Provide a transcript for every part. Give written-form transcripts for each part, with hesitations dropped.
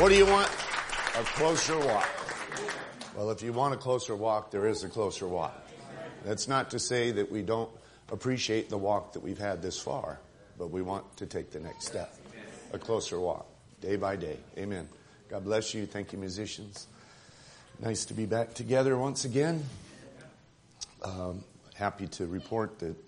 Or do you want a closer walk? Well, if you want a closer walk, there is a closer walk. That's not to say that we don't appreciate the walk that we've had this far, but we want to take the next step. A closer walk, day by day. Amen. God bless you. Thank you, musicians. Nice to be back together once again. Happy to report that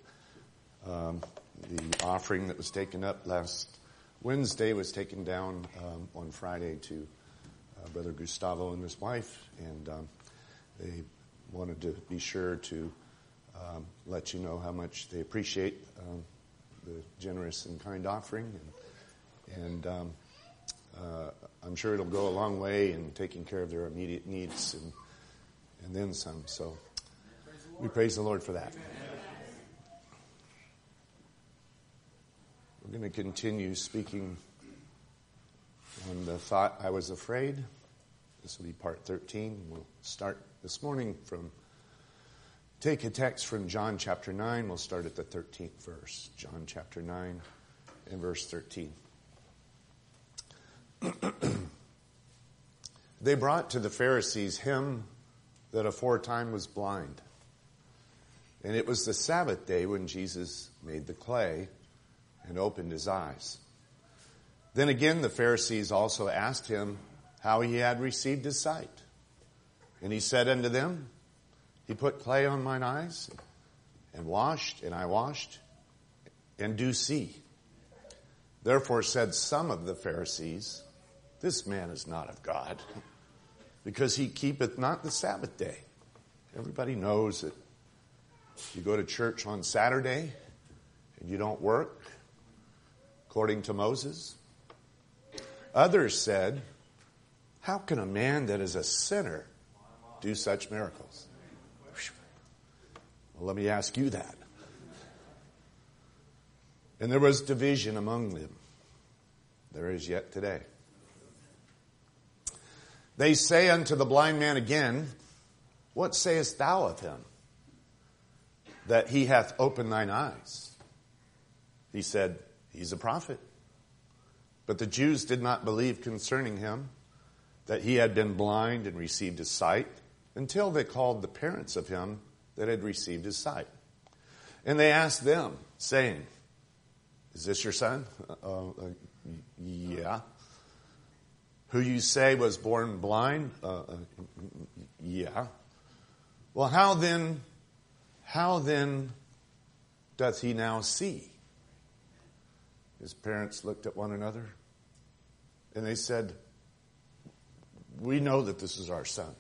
the offering that was taken up last Wednesday was taken down on Friday to Brother Gustavo and his wife, and they wanted to be sure to let you know how much they appreciate the generous and kind offering, and I'm sure it'll go a long way in taking care of their immediate needs and then some. So we praise the Lord for that. We're going to continue speaking on the thought, I was afraid. This will be part 13. We'll start this morning take a text from John chapter 9. We'll start at the 13th verse. John chapter 9 and verse 13. They brought to the Pharisees him that aforetime was blind. And it was the Sabbath day when Jesus made the clay and opened his eyes. Then again the Pharisees also asked him how he had received his sight. And he said unto them, He put clay on mine eyes, and washed, and I washed, and do see. Therefore said some of the Pharisees, This man is not of God, because he keepeth not the Sabbath day. Everybody knows that you go to church on Saturday, and you don't work, according to Moses. Others said, How can a man that is a sinner do such miracles? Well, let me ask you that. And there was division among them. There is yet today. They say unto the blind man again, What sayest thou of him, that he hath opened thine eyes? He said, He's a prophet. But the Jews did not believe concerning him that he had been blind and received his sight, until they called the parents of him that had received his sight. And they asked them, saying, Is this your son? Yeah. Who you say was born blind? Yeah. Well, how then doth he now see? His parents looked at one another, and they said, We know that this is our son.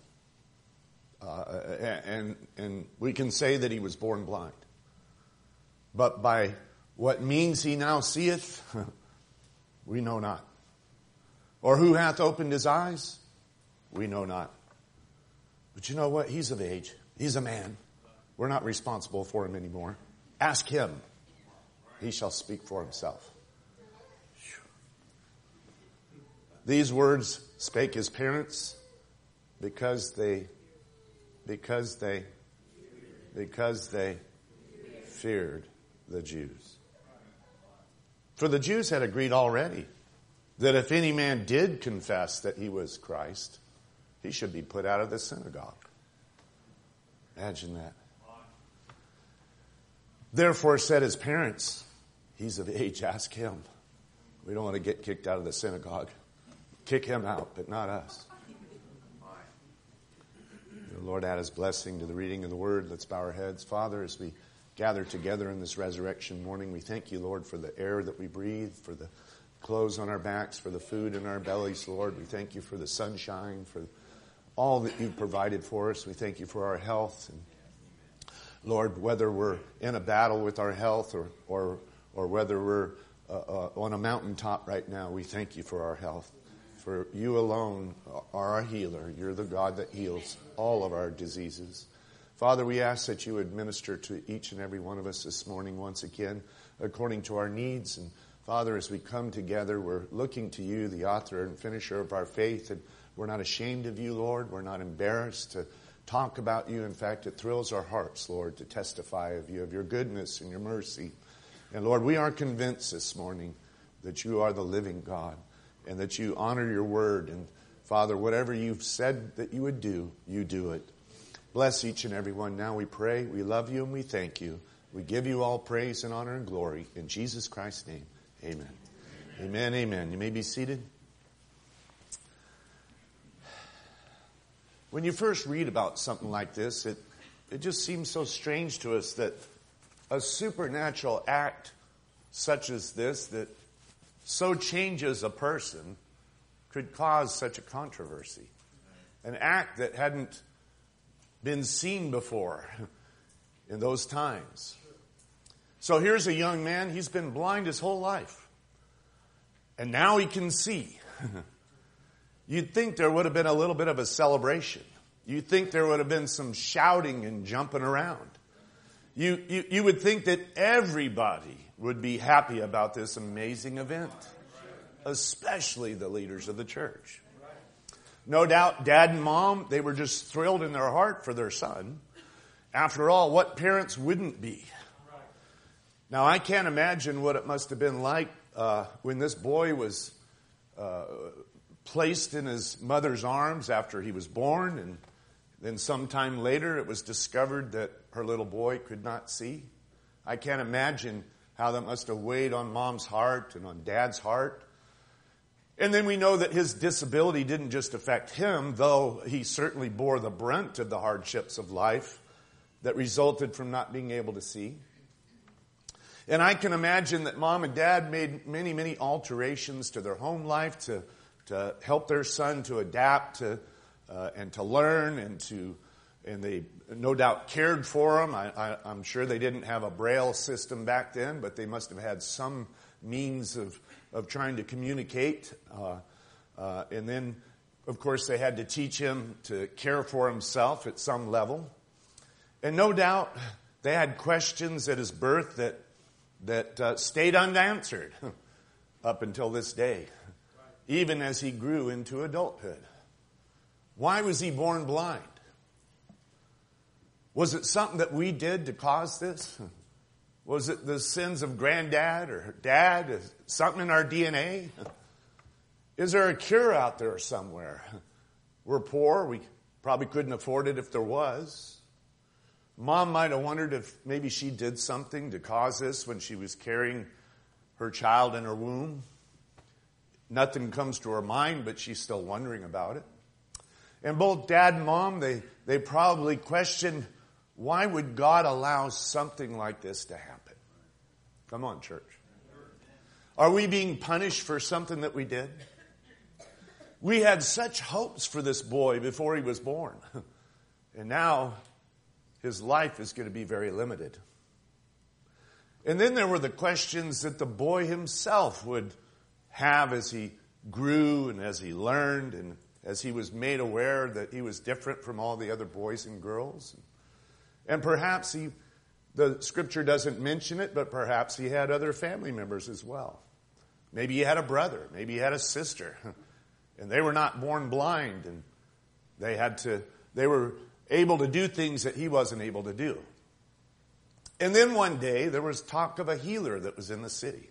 And we can say that he was born blind. But by what means he now seeth, we know not. Or who hath opened his eyes? We know not. But you know what? He's of age. He's a man. We're not responsible for him anymore. Ask him. He shall speak for himself. These words spake his parents because they feared the Jews. For the Jews had agreed already that if any man did confess that he was Christ, he should be put out of the synagogue. Imagine that. Therefore said his parents, He's of age, ask him. We don't want to get kicked out of the synagogue. Kick him out, but not us. The Lord add his blessing to the reading of the word. Let's bow our heads. Father, as we gather together in this resurrection morning, we thank you, Lord, for the air that we breathe, for the clothes on our backs, for the food in our bellies, Lord. We thank you for the sunshine, for all that you've provided for us. We thank you for our health. And Lord, whether we're in a battle with our health or whether we're on a mountaintop right now, we thank you for our health. For you alone are our healer. You're the God that heals all of our diseases. Father, we ask that you would minister to each and every one of us this morning once again, according to our needs. And Father, as we come together, we're looking to you, the author and finisher of our faith. And we're not ashamed of you, Lord. We're not embarrassed to talk about you. In fact, it thrills our hearts, Lord, to testify of you, of your goodness and your mercy. And Lord, we are convinced this morning that you are the living God. and that you honor your word. And Father, whatever you've said that you would do, you do it. Bless each and every one. Now we pray, we love you, and we thank you. We give you all praise and honor and glory. In Jesus Christ's name, amen. Amen, amen. You may be seated. When you first read about something like this, it just seems so strange to us that a supernatural act such as this that so changes a person could cause such a controversy. An act that hadn't been seen before in those times. So here's a young man, he's been blind his whole life. And now he can see. You'd think there would have been a little bit of a celebration. You'd think there would have been some shouting and jumping around. You would think that everybody would be happy about this amazing event, especially the leaders of the church. No doubt, Dad and Mom, they were just thrilled in their heart for their son. After all, what parents wouldn't be? Now, I can't imagine what it must have been like when this boy was placed in his mother's arms after he was born, and then sometime later it was discovered that her little boy could not see. I can't imagine how that must have weighed on Mom's heart and on Dad's heart. And then we know that his disability didn't just affect him, though he certainly bore the brunt of the hardships of life that resulted from not being able to see. And I can imagine that Mom and Dad made many, many alterations to their home life to help their son to adapt to and to learn and they no doubt cared for him. I'm sure they didn't have a Braille system back then, but they must have had some means of trying to communicate. And then, of course, they had to teach him to care for himself at some level. And no doubt they had questions at his birth that stayed unanswered up until this day, even as he grew into adulthood. Why was he born blind? Was it something that we did to cause this? Was it the sins of granddad or dad? Is something in our DNA? Is there a cure out there somewhere? We're poor. We probably couldn't afford it if there was. Mom might have wondered if maybe she did something to cause this when she was carrying her child in her womb. Nothing comes to her mind, but she's still wondering about it. And both Dad and Mom, they probably questioned, why would God allow something like this to happen? Come on, church. Are we being punished for something that we did? We had such hopes for this boy before he was born. And now his life is going to be very limited. And then there were the questions that the boy himself would have as he grew and as he learned and as he was made aware that he was different from all the other boys and girls. And perhaps the scripture doesn't mention it, but perhaps he had other family members as well. Maybe he had a brother, maybe he had a sister, and they were not born blind, and they were able to do things that he wasn't able to do. And then one day there was talk of a healer that was in the city.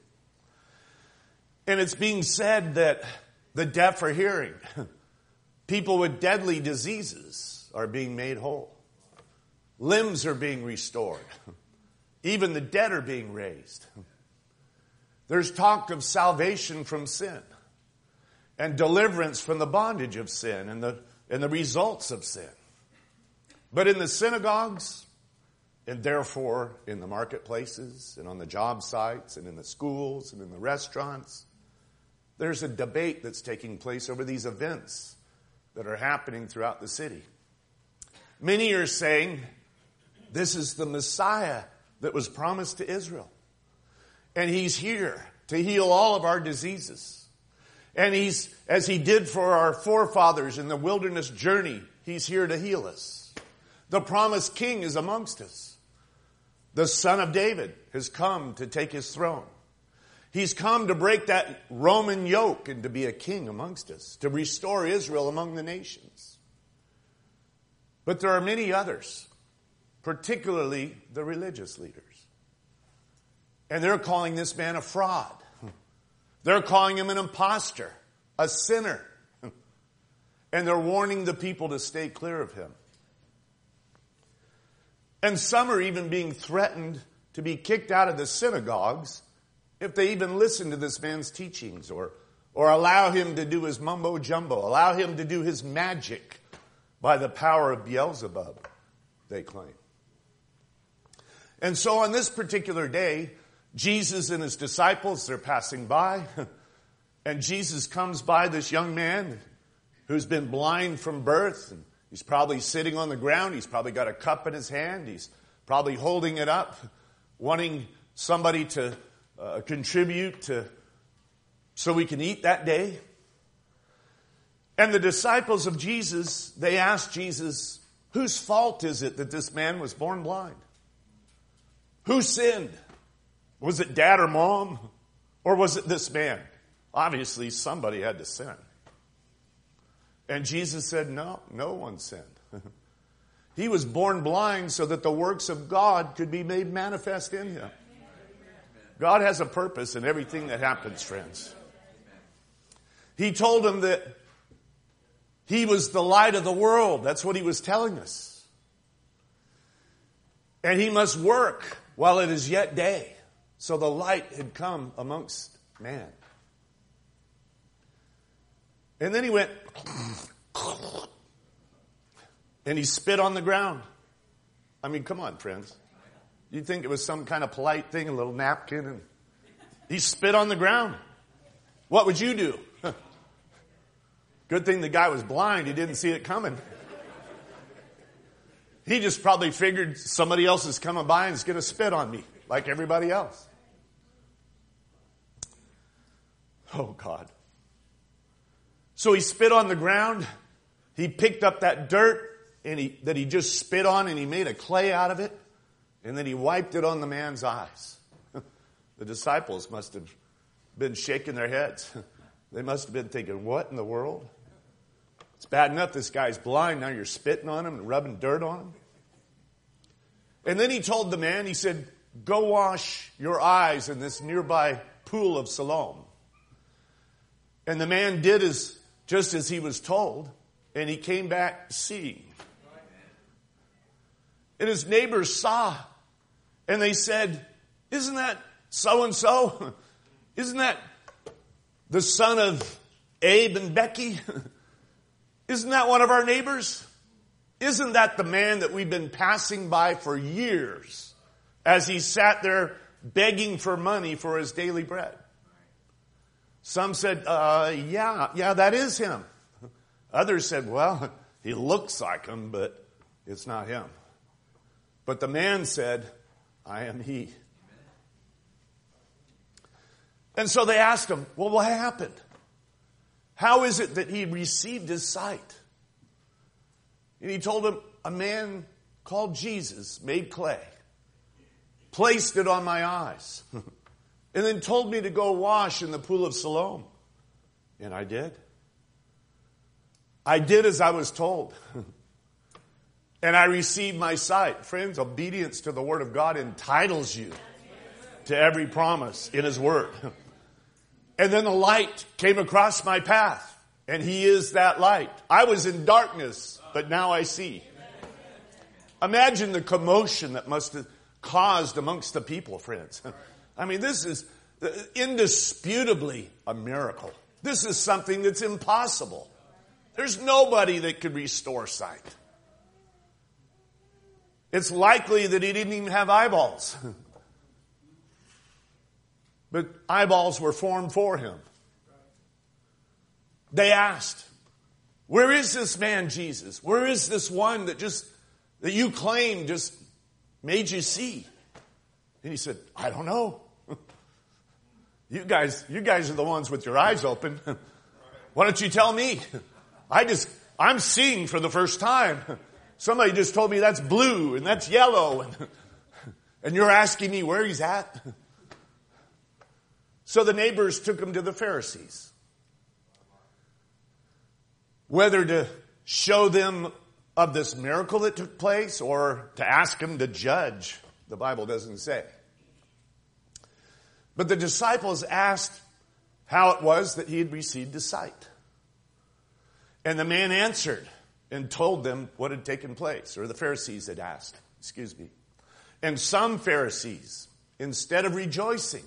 And it's being said that the deaf are hearing. People with deadly diseases are being made whole. Limbs are being restored. Even the dead are being raised. There's talk of salvation from sin and deliverance from the bondage of sin and the results of sin. But in the synagogues, and therefore in the marketplaces and on the job sites and in the schools and in the restaurants, there's a debate that's taking place over these events that are happening throughout the city. Many are saying, this is the Messiah that was promised to Israel. And he's here to heal all of our diseases. And he's, as he did for our forefathers in the wilderness journey, he's here to heal us. The promised king is amongst us. The son of David has come to take his throne. He's come to break that Roman yoke and to be a king amongst us, to restore Israel among the nations. But there are many others, particularly the religious leaders. And they're calling this man a fraud. They're calling him an imposter. a sinner. And they're warning the people to stay clear of him. And some are even being threatened to be kicked out of the synagogues if they even listen to this man's teachings or allow him to do his mumbo jumbo, allow him to do his magic by the power of Beelzebub, they claim. And so on this particular day, Jesus and his disciples, they're passing by, and Jesus comes by this young man who's been blind from birth, and he's probably sitting on the ground, he's probably got a cup in his hand, he's probably holding it up, wanting somebody to contribute so we can eat that day. And the disciples of Jesus, they asked Jesus, whose fault is it that this man was born blind? Who sinned? Was it dad or mom? Or was it this man? Obviously, somebody had to sin. And Jesus said, no one sinned. He was born blind so that the works of God could be made manifest in him. God has a purpose in everything that happens, friends. He told him that he was the light of the world. That's what he was telling us. And he must work while it is yet day. So the light had come amongst man. And then he went, and he spit on the ground. I mean, come on, friends. You'd think it was some kind of polite thing, a little napkin, and he spit on the ground. What would you do? Good thing the guy was blind. He didn't see it coming. He just probably figured somebody else is coming by and is going to spit on me like everybody else. Oh, God. So he spit on the ground. He picked up that dirt that he just spit on, and he made a clay out of it. And then he wiped it on the man's eyes. The disciples must have been shaking their heads. They must have been thinking, what in the world? It's bad enough this guy's blind. Now you're spitting on him and rubbing dirt on him. And then he told the man, he said, go wash your eyes in this nearby pool of Siloam. And the man did just as he was told, and he came back seeing. And his neighbors saw, and they said, isn't that so-and-so? Isn't that the son of Abe and Becky? Isn't that one of our neighbors? Isn't that the man that we've been passing by for years as he sat there begging for money for his daily bread? Some said, yeah, that is him. Others said, well, he looks like him, but it's not him. But the man said, I am he. And so they asked him, well, what happened? How is it that he received his sight? And he told him, a man called Jesus made clay, placed it on my eyes, and then told me to go wash in the pool of Siloam. And I did. I did as I was told. And I received my sight. Friends, obedience to the Word of God entitles you to every promise in His Word. And then the light came across my path. And He is that light. I was in darkness, but now I see. Imagine the commotion that must have caused amongst the people, friends. I mean, this is indisputably a miracle. This is something that's impossible. There's nobody that could restore sight. It's likely that he didn't even have eyeballs. But eyeballs were formed for him. They asked, where is this man, Jesus? Where is this one that you claim just made you see? And he said, I don't know. You guys are the ones with your eyes open. Why don't you tell me? I'm seeing for the first time. Somebody just told me that's blue and that's yellow. And you're asking me where he's at? So the neighbors took him to the Pharisees. Whether to show them of this miracle that took place or to ask him to judge, the Bible doesn't say. But the disciples asked how it was that he had received his sight. And the man answered and told them what had taken place, or the Pharisees had asked, excuse me. And some Pharisees, instead of rejoicing,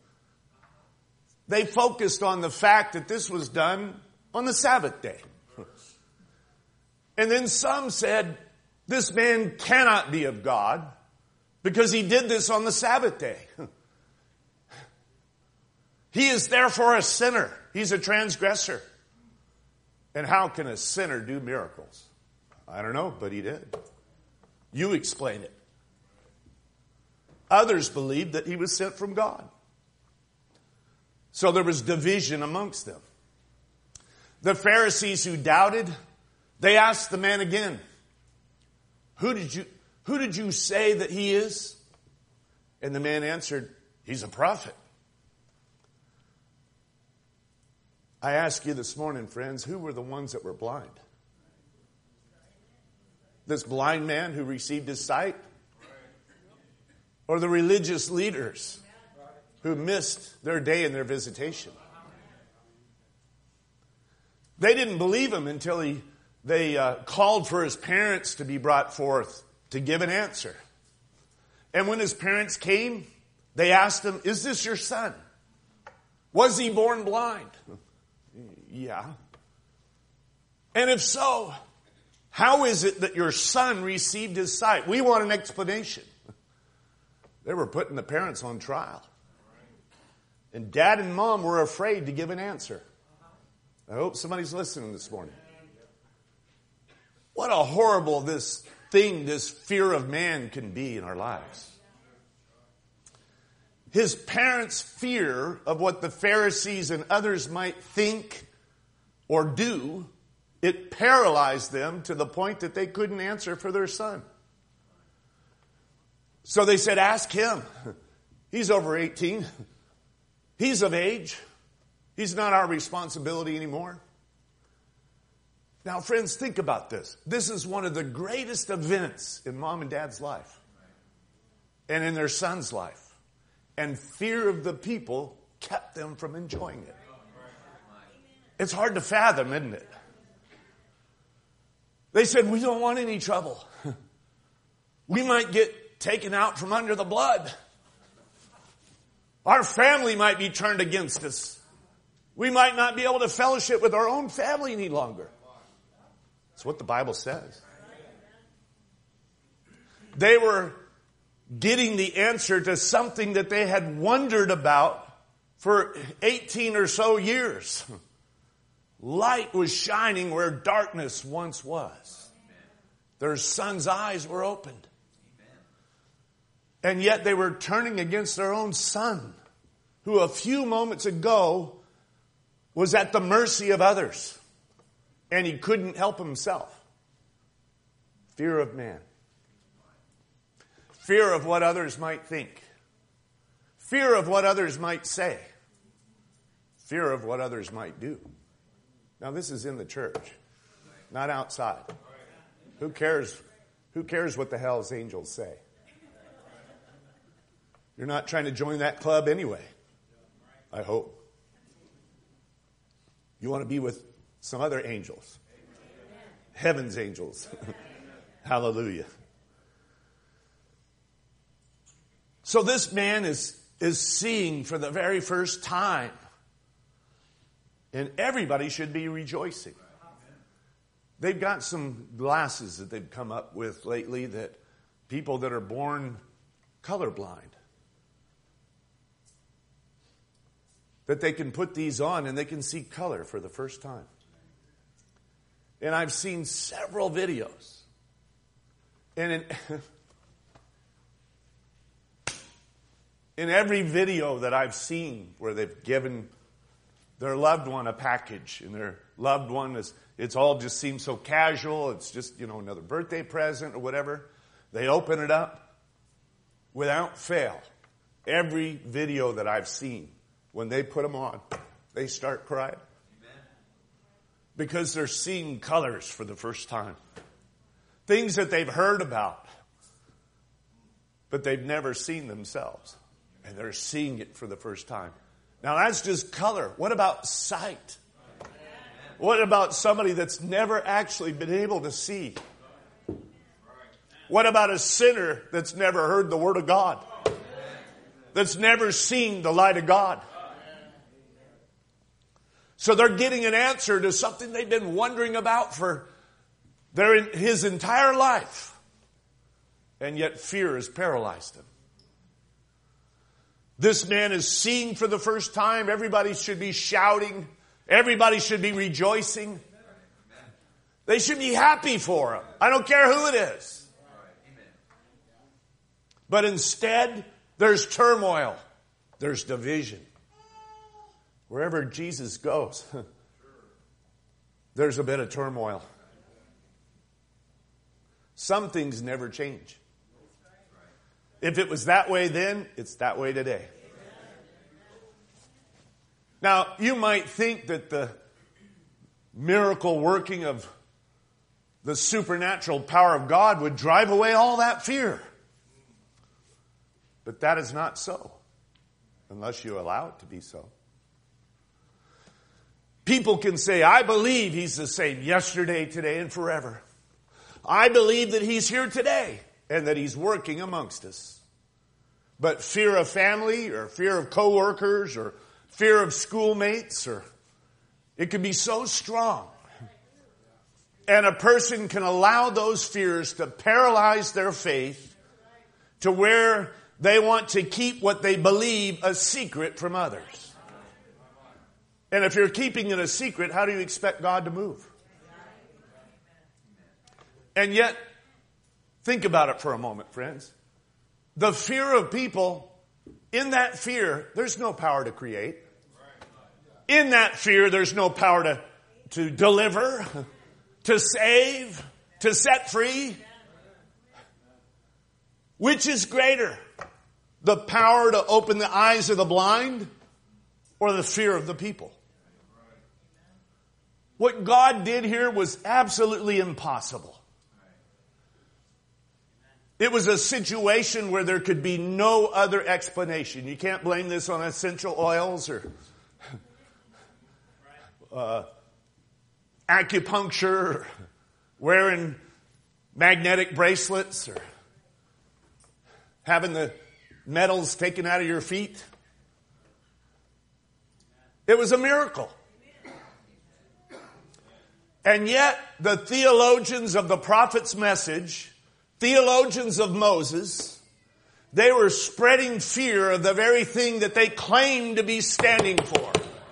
they focused on the fact that this was done on the Sabbath day. And then some said, this man cannot be of God because he did this on the Sabbath day. He is therefore a sinner. He's a transgressor. And how can a sinner do miracles? I don't know, but he did. You explain it. Others believed that he was sent from God. So there was division amongst them. The Pharisees who doubted, they asked the man again, Who did you say that he is? And the man answered, he's a prophet. I ask you this morning, friends, who were the ones that were blind? This blind man who received his sight? Or the religious leaders who missed their day and their visitation? They didn't believe him until they called for his parents to be brought forth to give an answer. And when his parents came, they asked him, is this your son? Was he born blind? Yeah. And if so, how is it that your son received his sight? We want an explanation. They were putting the parents on trial. And dad and mom were afraid to give an answer. I hope somebody's listening this morning. What a horrible this fear of man can be in our lives. His parents' fear of what the Pharisees and others might think or do, it paralyzed them to the point that they couldn't answer for their son. So they said, ask him. He's over 18. He's of age. He's not our responsibility anymore. Now, friends, think about this. This is one of the greatest events in mom and dad's life and in their son's life. And fear of the people kept them from enjoying it. It's hard to fathom, isn't it? They said, we don't want any trouble. We might get taken out from under the blood. Our family might be turned against us. We might not be able to fellowship with our own family any longer. That's what the Bible says. They were getting the answer to something that they had wondered about for 18 or so years. Light was shining where darkness once was. Their son's eyes were opened. And yet they were turning against their own son, who a few moments ago was at the mercy of others. And he couldn't help himself. Fear of man. Fear of what others might think. Fear of what others might say. Fear of what others might do. Now this is in the church, not outside. Who cares what the hell's angels say? You're not trying to join that club anyway, I hope. You want to be with some other angels. Heaven's angels. Hallelujah. So this man is seeing for the very first time. And everybody should be rejoicing. They've got some glasses that they've come up with lately that people that are born colorblind, that they can put these on and they can see color for the first time. And I've seen several videos. And in every video that I've seen where they've given their loved one a package, and their loved one it's all just seems so casual. It's just, another birthday present or whatever. They open it up without fail. Every video that I've seen, when they put them on, they start crying. Amen. Because they're seeing colors for the first time. Things that they've heard about, but they've never seen themselves. And they're seeing it for the first time. Now that's just color. What about sight? What about somebody that's never actually been able to see? What about a sinner that's never heard the Word of God? That's never seen the light of God? So they're getting an answer to something they've been wondering about for his entire life. And yet fear has paralyzed him. This man is seeing for the first time. Everybody should be shouting. Everybody should be rejoicing. They should be happy for him. I don't care who it is. But instead, there's turmoil. There's division. Wherever Jesus goes, there's a bit of turmoil. Some things never change. If it was that way then, it's that way today. Now, you might think that the miracle working of the supernatural power of God would drive away all that fear. But that is not so, unless you allow it to be so. People can say, I believe He's the same yesterday, today, and forever. I believe that He's here today and that He's working amongst us. But fear of family or fear of coworkers or fear of schoolmates, or it can be so strong. And a person can allow those fears to paralyze their faith to where they want to keep what they believe a secret from others. And if you're keeping it a secret, how do you expect God to move? And yet, think about it for a moment, friends. The fear of people, in that fear, there's no power to create. In that fear, there's no power to deliver, to save, to set free. Which is greater? The power to open the eyes of the blind or the fear of the people? What God did here was absolutely impossible. It was a situation where there could be no other explanation. You can't blame this on essential oils or acupuncture, or wearing magnetic bracelets, or having the metals taken out of your feet. It was a miracle. And yet, the theologians of the prophet's message, theologians of Moses, they were spreading fear of the very thing that they claimed to be standing for.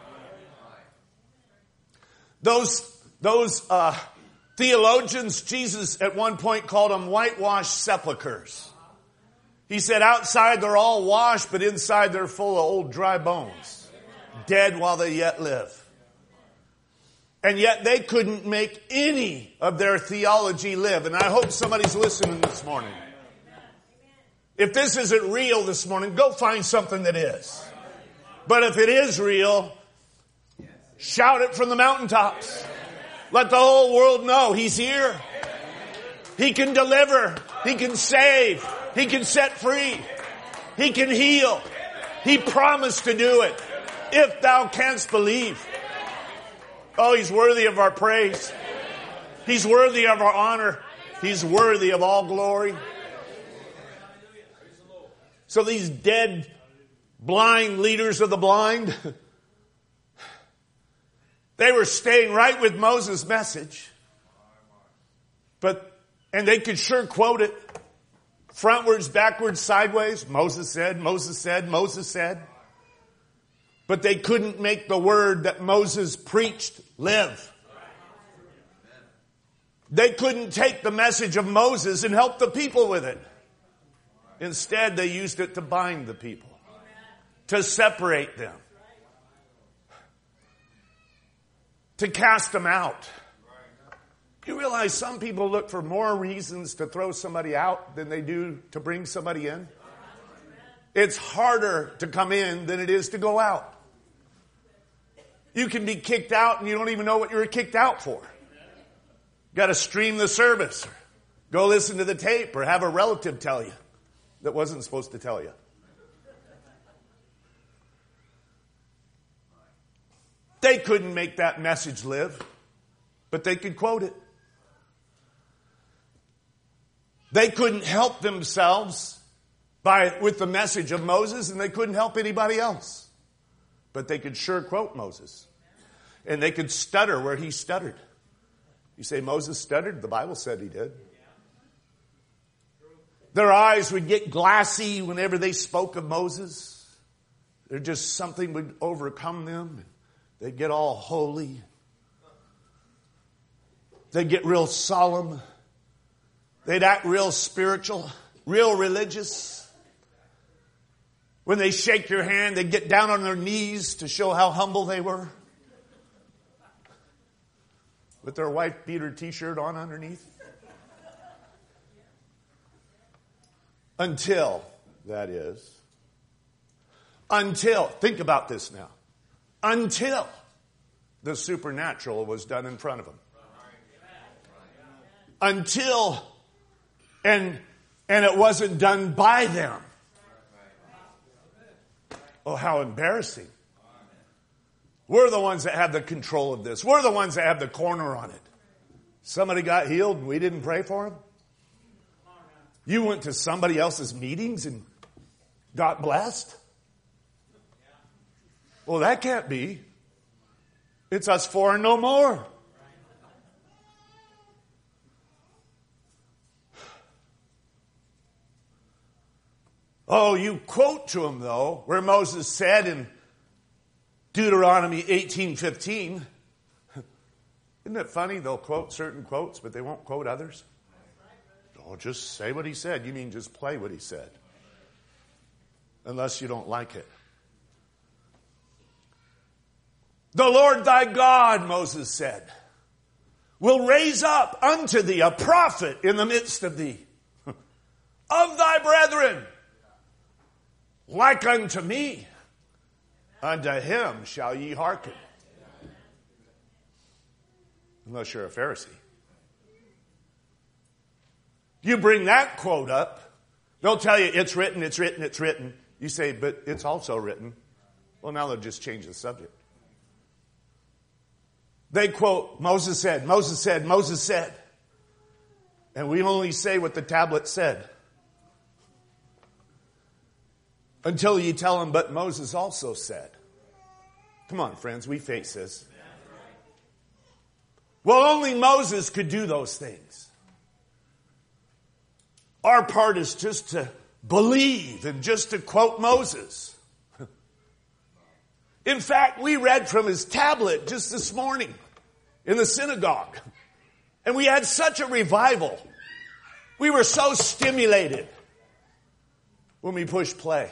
Those theologians, Jesus at one point called them whitewashed sepulchres. He said outside they're all washed, but inside they're full of old dry bones, dead while they yet live. And yet they couldn't make any of their theology live. And I hope somebody's listening this morning. If this isn't real this morning, go find something that is. But if it is real, shout it from the mountaintops. Let the whole world know He's here. He can deliver. He can save. He can set free. He can heal. He promised to do it. If thou canst believe. Oh, He's worthy of our praise. He's worthy of our honor. He's worthy of all glory. So these dead, blind leaders of the blind, they were staying right with Moses' message. And they could sure quote it. Frontwards, backwards, sideways. Moses said, Moses said, Moses said. But they couldn't make the word that Moses preached live. They couldn't take the message of Moses and help the people with it. Instead, they used it to bind the people, to separate them, to cast them out. You realize some people look for more reasons to throw somebody out than they do to bring somebody in? It's harder to come in than it is to go out. You can be kicked out and you don't even know what you were kicked out for. Got to stream the service, or go listen to the tape, or have a relative tell you that wasn't supposed to tell you. They couldn't make that message live, but they could quote it. They couldn't help themselves with the message of Moses, and they couldn't help anybody else. But they could sure quote Moses. And they could stutter where he stuttered. You say Moses stuttered? The Bible said he did. Their eyes would get glassy whenever they spoke of Moses. There just something would overcome them. They'd get all holy. They'd get real solemn. They'd act real spiritual, real religious. When they shake your hand, they'd get down on their knees to show how humble they were. With their white beater t-shirt on underneath. Until, think about this now. Until the supernatural was done in front of them. Until, and it wasn't done by them. Oh, how embarrassing. We're the ones that have the control of this. We're the ones that have the corner on it. Somebody got healed and we didn't pray for him? You went to somebody else's meetings and got blessed? Well, that can't be. It's us four and no more. Oh, you quote to him, though, where Moses said in Deuteronomy 18:15. Isn't it funny? They'll quote certain quotes, but they won't quote others. Oh, just say what he said. You mean just play what he said. Unless you don't like it. The Lord thy God, Moses said, will raise up unto thee a prophet in the midst of thee, of thy brethren, like unto me. Unto him shall ye hearken. Unless you're a Pharisee. You bring that quote up, they'll tell you it's written, it's written, it's written. You say, but it's also written. Well, now they'll just change the subject. They quote, Moses said, Moses said, Moses said. And we only say what the tablet said. Until you tell them, but Moses also said. Come on, friends, we face this. Well, only Moses could do those things. Our part is just to believe and just to quote Moses. In fact, we read from his tablet just this morning in the synagogue. And we had such a revival. We were so stimulated when we pushed play.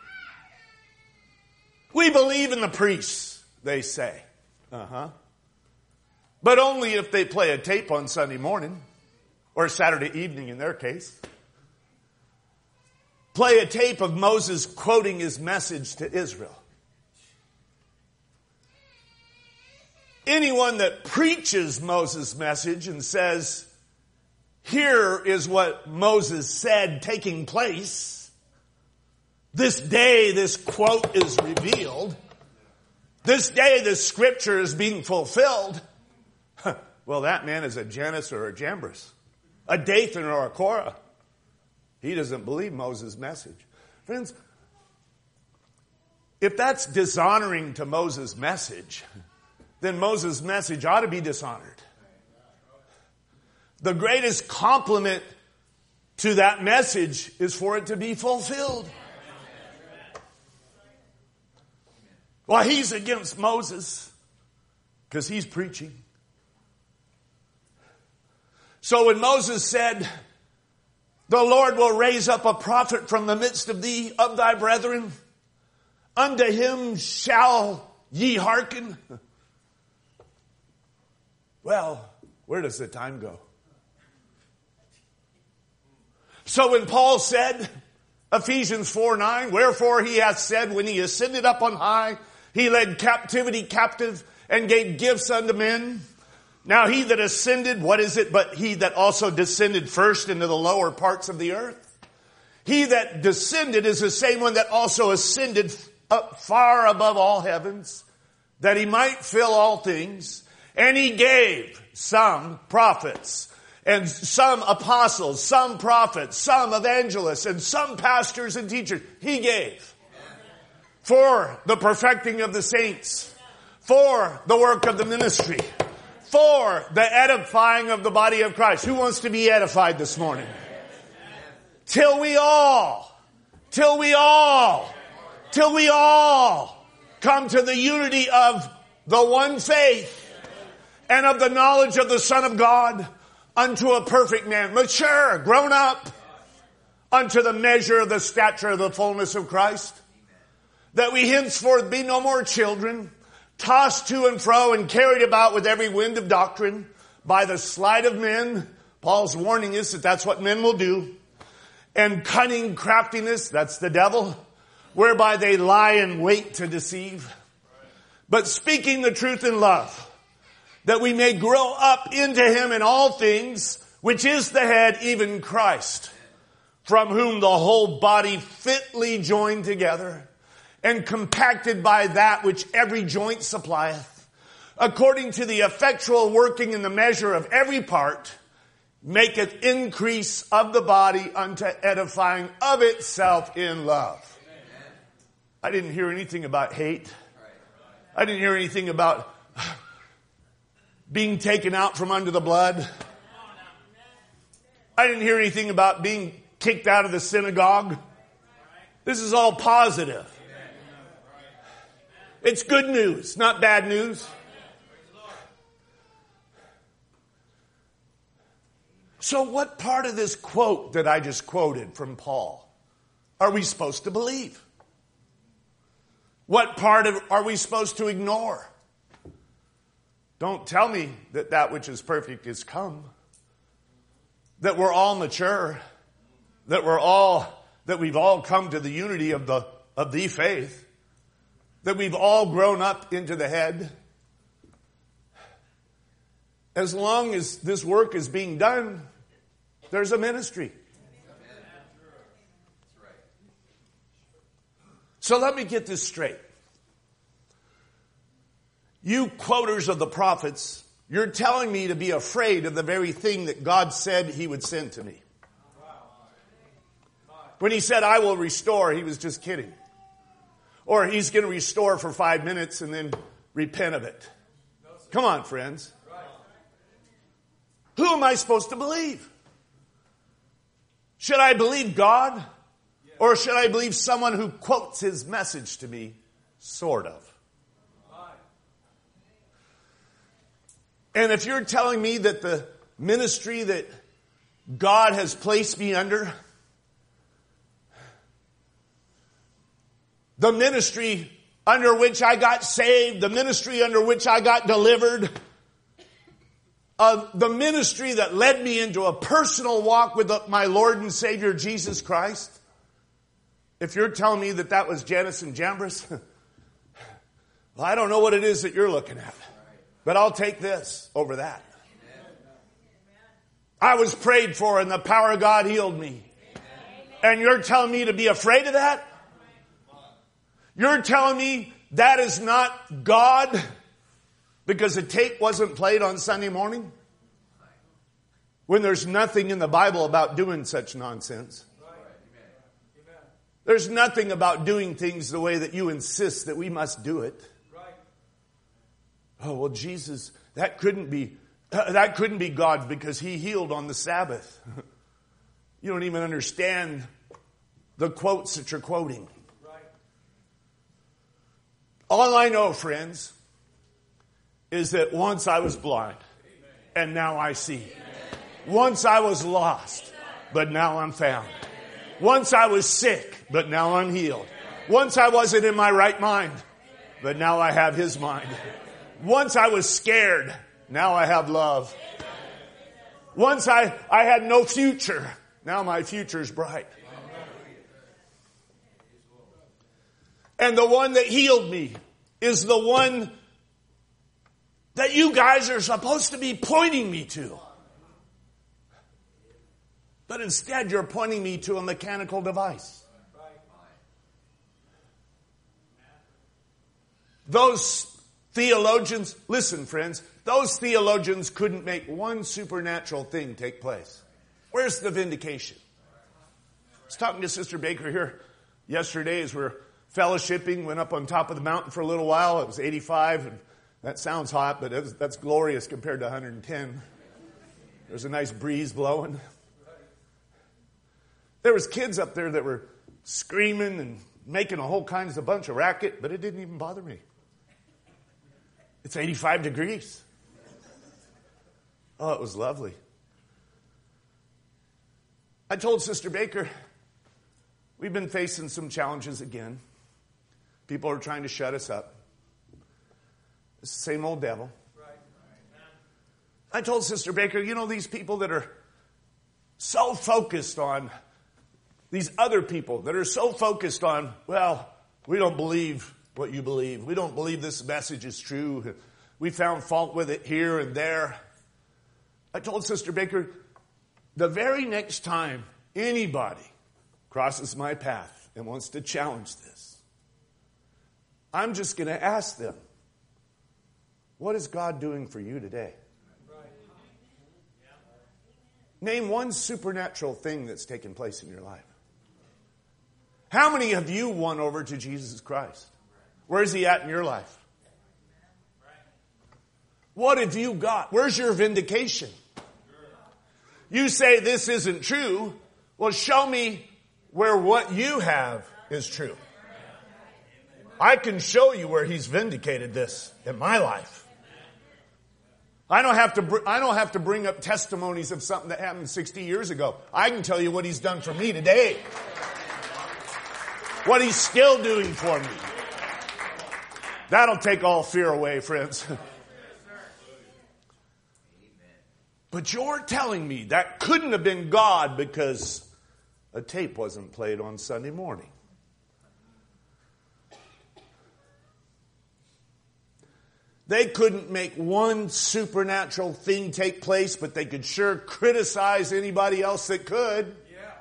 We believe in the priests, they say. But only if they play a tape on Sunday morning, or Saturday evening in their case. Play a tape of Moses quoting his message to Israel. Anyone that preaches Moses' message and says, here is what Moses said taking place. This day, this quote is revealed. This day, this scripture is being fulfilled. Well, that man is a Janus or a Jambres, a Dathan or a Korah. He doesn't believe Moses' message. Friends, if that's dishonoring to Moses' message, then Moses' message ought to be dishonored. The greatest compliment to that message is for it to be fulfilled. Well, he's against Moses because he's preaching. So when Moses said, the Lord will raise up a prophet from the midst of thee, of thy brethren, unto him shall ye hearken. Well, where does the time go? So when Paul said, Ephesians 4:9, wherefore he hath said, when he ascended up on high, he led captivity captive and gave gifts unto men. Now he that ascended, what is it but he that also descended first into the lower parts of the earth? He that descended is the same one that also ascended up far above all heavens, that he might fill all things. And he gave some prophets, and some apostles, some prophets, some evangelists, and some pastors and teachers. He gave for the perfecting of the saints, for the work of the ministry, for the edifying of the body of Christ. Who wants to be edified this morning? Till we all come to the unity of the one faith and of the knowledge of the Son of God, unto a perfect man, mature, grown up, unto the measure of the stature of the fullness of Christ, that we henceforth be no more children, tossed to and fro and carried about with every wind of doctrine by the sleight of men. Paul's warning is that that's what men will do. And cunning craftiness, that's the devil, whereby they lie in wait to deceive. But speaking the truth in love, that we may grow up into him in all things, which is the head, even Christ, from whom the whole body fitly joined together and compacted by that which every joint supplieth, according to the effectual working in the measure of every part, maketh increase of the body unto edifying of itself in love. I didn't hear anything about hate. I didn't hear anything about being taken out from under the blood. I didn't hear anything about being kicked out of the synagogue. This is all positive. It's good news, not bad news. So what part of this quote that I just quoted from Paul are we supposed to believe? What part are we supposed to ignore? Don't tell me that that which is perfect is come. That we're all mature. That we've all come to the unity of the faith. That we've all grown up into the head. As long as this work is being done, there's a ministry. So let me get this straight. You quoters of the prophets, you're telling me to be afraid of the very thing that God said he would send to me. When he said, I will restore, he was just kidding. Or he's going to restore for 5 minutes and then repent of it. Come on, friends. Who am I supposed to believe? Should I believe God? Or should I believe someone who quotes his message to me? Sort of. And if you're telling me that the ministry that God has placed me under, the ministry under which I got saved, the ministry under which I got delivered, the ministry that led me into a personal walk with my Lord and Savior Jesus Christ, if you're telling me that that was Jannes and Jambres, well, I don't know what it is that you're looking at. But I'll take this over that. I was prayed for and the power of God healed me. And you're telling me to be afraid of that? You're telling me that is not God because the tape wasn't played on Sunday morning? When there's nothing in the Bible about doing such nonsense. There's nothing about doing things the way that you insist that we must do it. Oh, well, Jesus, that couldn't be God because he healed on the Sabbath. You don't even understand the quotes that you're quoting. All I know, friends, is that once I was blind and now I see. Once I was lost, but now I'm found. Once I was sick, but now I'm healed. Once I wasn't in my right mind, but now I have his mind. Once I was scared, now I have love. Once I had no future, now my future is bright. And the one that healed me is the one that you guys are supposed to be pointing me to. But instead you're pointing me to a mechanical device. Those Theologians, listen friends, those theologians couldn't make one supernatural thing take place. Where's the vindication? I was talking to Sister Baker here yesterday as we were fellowshipping, went up on top of the mountain for a little while. It was 85, and that sounds hot, but that's glorious compared to 110. There's a nice breeze blowing. There was kids up there that were screaming and making a whole kinds of bunch of racket, but it didn't even bother me. It's 85 degrees. Oh, it was lovely. I told Sister Baker, we've been facing some challenges again. People are trying to shut us up. It's the same old devil. I told Sister Baker, you know, these people that are so focused on, these other people that are so focused on, well, we don't believe what you believe. We don't believe this message is true. We found fault with it here and there. I told Sister Baker, the very next time anybody crosses my path and wants to challenge this, I'm just going to ask them, what is God doing for you today? Name one supernatural thing that's taken place in your life. How many have you won over to Jesus Christ? Where's he at in your life? What have you got? Where's your vindication? You say this isn't true. Well, show me where what you have is true. I can show you where he's vindicated this in my life. I don't have to bring up testimonies of something that happened 60 years ago. I can tell you what he's done for me today. What he's still doing for me. That'll take all fear away, friends. But you're telling me that couldn't have been God because a tape wasn't played on Sunday morning. They couldn't make one supernatural thing take place, but they could sure criticize anybody else that could.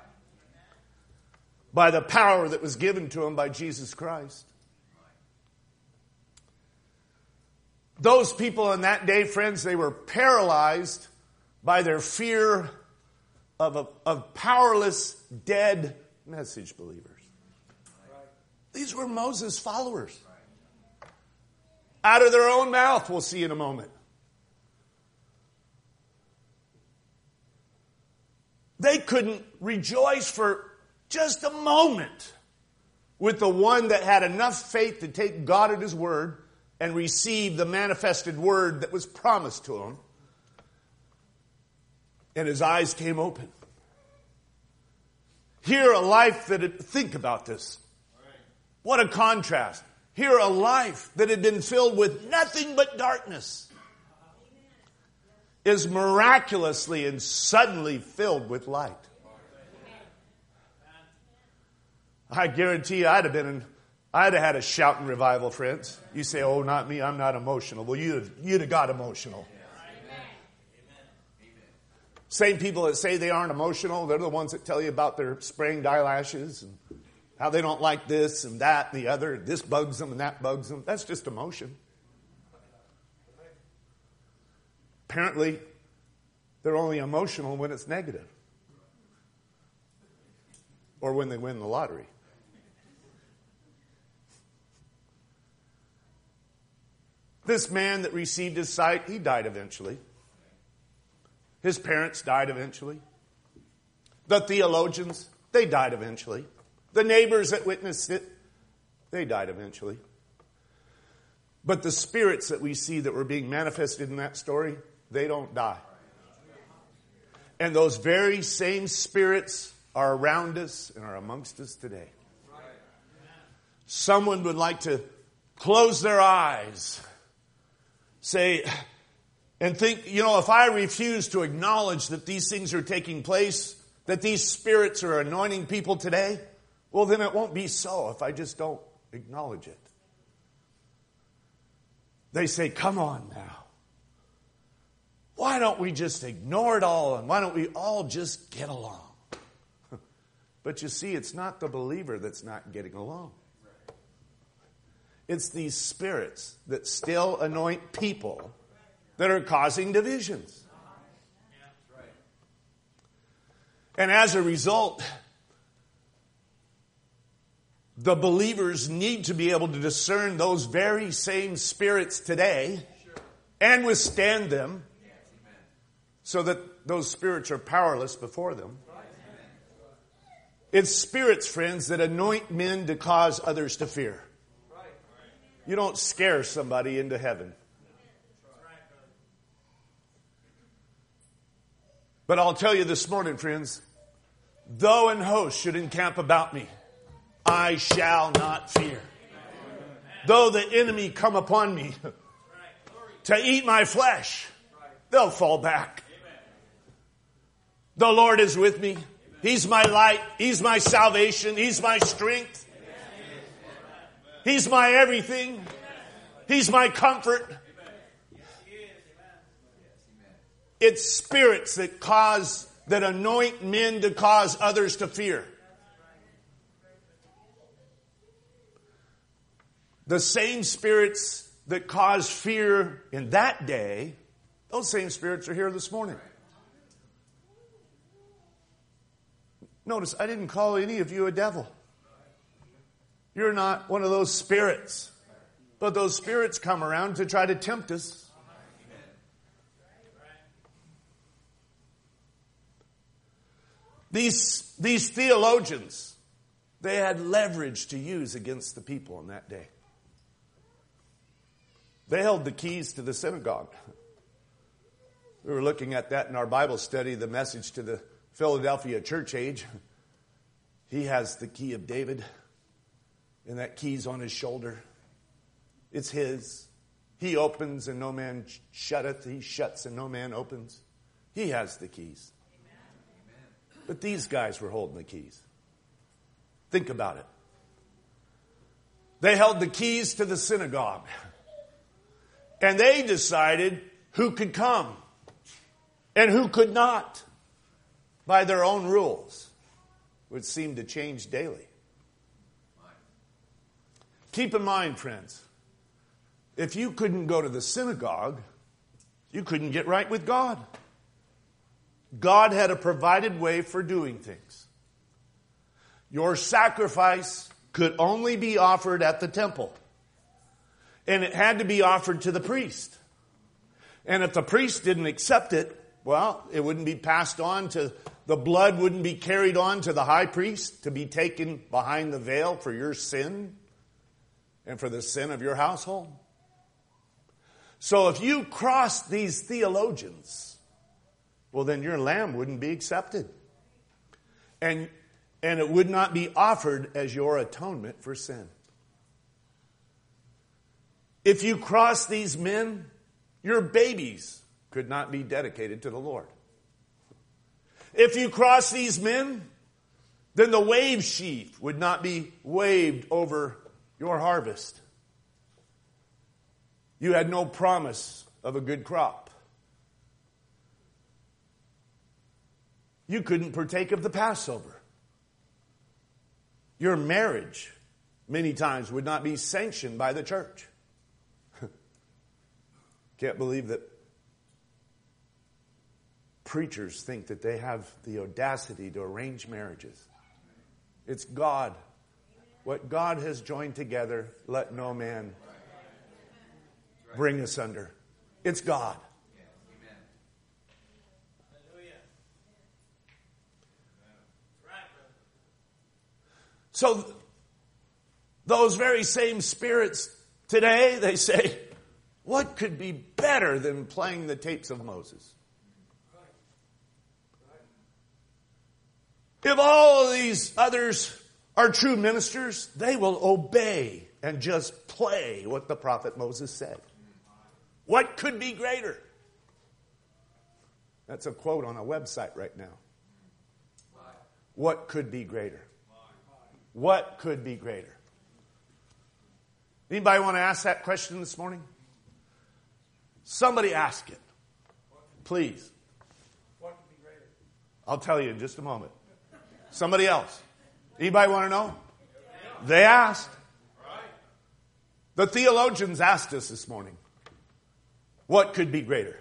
By the power that was given to them by Jesus Christ. Those people in that day, friends, they were paralyzed by their fear of powerless, dead message believers. These were Moses' followers. Out of their own mouth, we'll see in a moment. They couldn't rejoice for just a moment with the one that had enough faith to take God at his word and receive the manifested word that was promised to him. And his eyes came open. Here a life think about this. What a contrast. Here a life that had been filled with nothing but darkness is miraculously and suddenly filled with light. I guarantee you I'd have had a shouting revival, friends. You say, oh, not me, I'm not emotional. Well, you'd have got emotional. Same people that say they aren't emotional, they're the ones that tell you about their spraying eyelashes and how they don't like this and that and the other. This bugs them and that bugs them. That's just emotion. Apparently, they're only emotional when it's negative. Or when they win the lottery. This man that received his sight, he died eventually. His parents died eventually. The theologians, they died eventually. The neighbors that witnessed it, they died eventually. But the spirits that we see that were being manifested in that story, they don't die. And those very same spirits are around us and are amongst us today. Someone would like to close their eyes, say, and think, if I refuse to acknowledge that these things are taking place, that these spirits are anointing people today, well, then it won't be so if I just don't acknowledge it. They say, come on now. Why don't we just ignore it all and why don't we all just get along? But you see, it's not the believer that's not getting along. It's these spirits that still anoint people that are causing divisions. And as a result, the believers need to be able to discern those very same spirits today and withstand them so that those spirits are powerless before them. It's spirits, friends, that anoint men to cause others to fear. You don't scare somebody into heaven. But I'll tell you this morning, friends, though an host should encamp about me, I shall not fear. Though the enemy come upon me to eat my flesh, they'll fall back. The Lord is with me. He's my light. He's my salvation. He's my strength. He's my everything. He's my comfort. It's spirits that anoint men to cause others to fear. The same spirits that caused fear in that day, those same spirits are here this morning. Notice, I didn't call any of you a devil. You're not one of those spirits. But those spirits come around to try to tempt us. These theologians, they had leverage to use against the people in that day. They held the keys to the synagogue. We were looking at that in our Bible study, the message to the Philadelphia church age. He has the key of David, and that key's on his shoulder. It's his. He opens and no man shutteth. He shuts and no man opens. He has the keys. But these guys were holding the keys. Think about it. They held the keys to the synagogue. And they decided who could come and who could not by their own rules, which seemed to change daily. Keep in mind, friends, if you couldn't go to the synagogue, you couldn't get right with God. God had a provided way for doing things. Your sacrifice could only be offered at the temple. And it had to be offered to the priest. And if the priest didn't accept it, well, it wouldn't be passed on to, the blood wouldn't be carried on to the high priest to be taken behind the veil for your sin and for the sin of your household. So if you crossed these theologians, well, then your lamb wouldn't be accepted. And it would not be offered as your atonement for sin. If you cross these men, your babies could not be dedicated to the Lord. If you cross these men, then the wave sheaf would not be waved over your harvest. You had no promise of a good crop. You couldn't partake of the Passover. Your marriage, many times, would not be sanctioned by the church. Can't believe that preachers think that they have the audacity to arrange marriages. It's God. What God has joined together, let no man bring asunder. It's God. So those very same spirits today, they say, what could be better than playing the tapes of Moses? If all of these others are true ministers, they will obey and just play what the prophet Moses said. What could be greater? That's a quote on a website right now. What could be greater? What could be greater? Anybody want to ask that question this morning? Somebody ask it. Please. What could be greater? I'll tell you in just a moment. Somebody else. Anybody want to know? They asked. The theologians asked us this morning, what could be greater?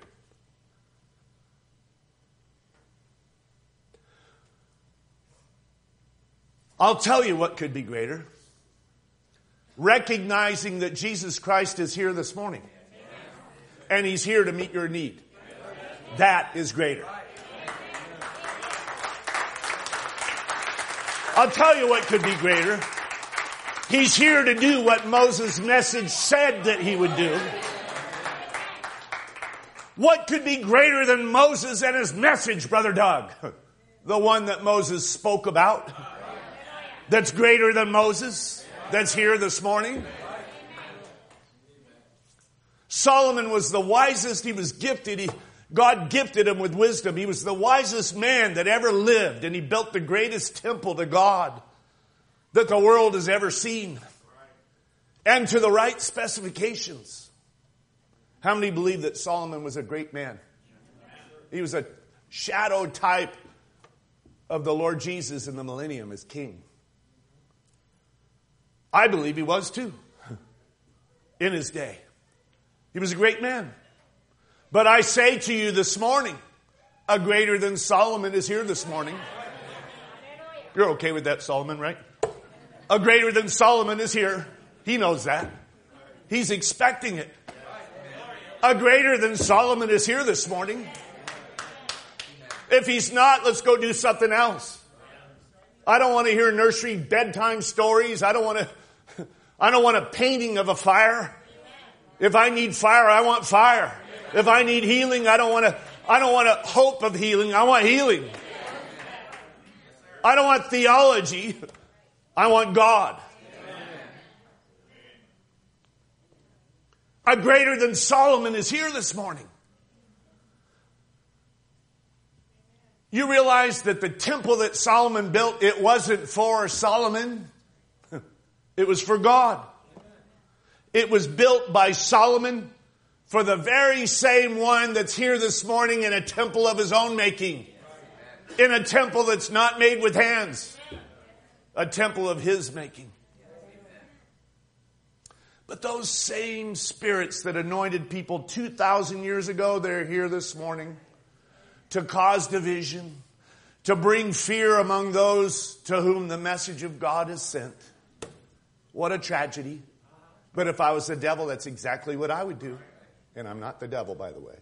I'll tell you what could be greater. Recognizing that Jesus Christ is here this morning. And He's here to meet your need. That is greater. I'll tell you what could be greater. He's here to do what Moses' message said that He would do. What could be greater than Moses and his message, Brother Doug? The one that Moses spoke about. That's greater than Moses. That's here this morning. Solomon was the wisest. He was gifted. God gifted him with wisdom. He was the wisest man that ever lived. And he built the greatest temple to God that the world has ever seen. And to the right specifications. How many believe that Solomon was a great man? He was a shadow type of the Lord Jesus in the millennium as king. I believe he was too. In his day. He was a great man. But I say to you this morning, a greater than Solomon is here this morning. You're okay with that, Solomon, right? A greater than Solomon is here. He knows that. He's expecting it. A greater than Solomon is here this morning. If he's not, let's go do something else. I don't want to hear nursery bedtime stories. I don't want a painting of a fire. If I need fire, I want fire. If I need healing, I don't want a hope of healing. I want healing. I don't want theology. I want God. A greater than Solomon is here this morning. You realize that the temple that Solomon built, it wasn't for Solomon. It was for God. It was built by Solomon for the very same one that's here this morning in a temple of his own making. In a temple that's not made with hands. A temple of his making. But those same spirits that anointed people 2,000 years ago, they're here this morning to cause division, to bring fear among those to whom the message of God is sent. What a tragedy. But if I was the devil, that's exactly what I would do. And I'm not the devil, by the way.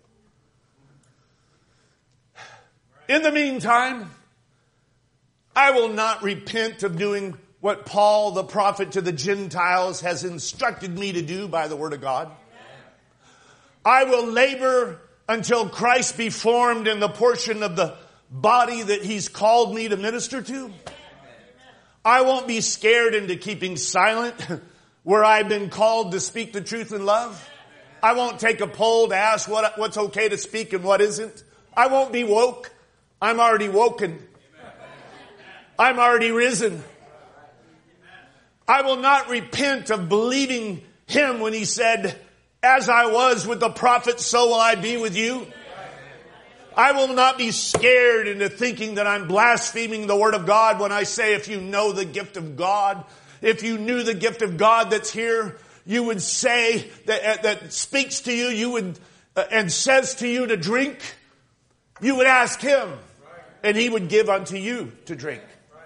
In the meantime, I will not repent of doing what Paul, the prophet to the Gentiles, has instructed me to do by the word of God. I will labor until Christ be formed in the portion of the body that He's called me to minister to. I won't be scared into keeping silent where I've been called to speak the truth in love. I won't take a poll to ask what's okay to speak and what isn't. I won't be woke. I'm already woken. I'm already risen. I will not repent of believing Him when He said, as I was with the prophets, so will I be with you. I will not be scared into thinking that I'm blaspheming the Word of God when I say if you know the gift of God, if you knew the gift of God that's here, you would say that speaks to you, you would and says to you to drink, you would ask Him and He would give unto you to drink.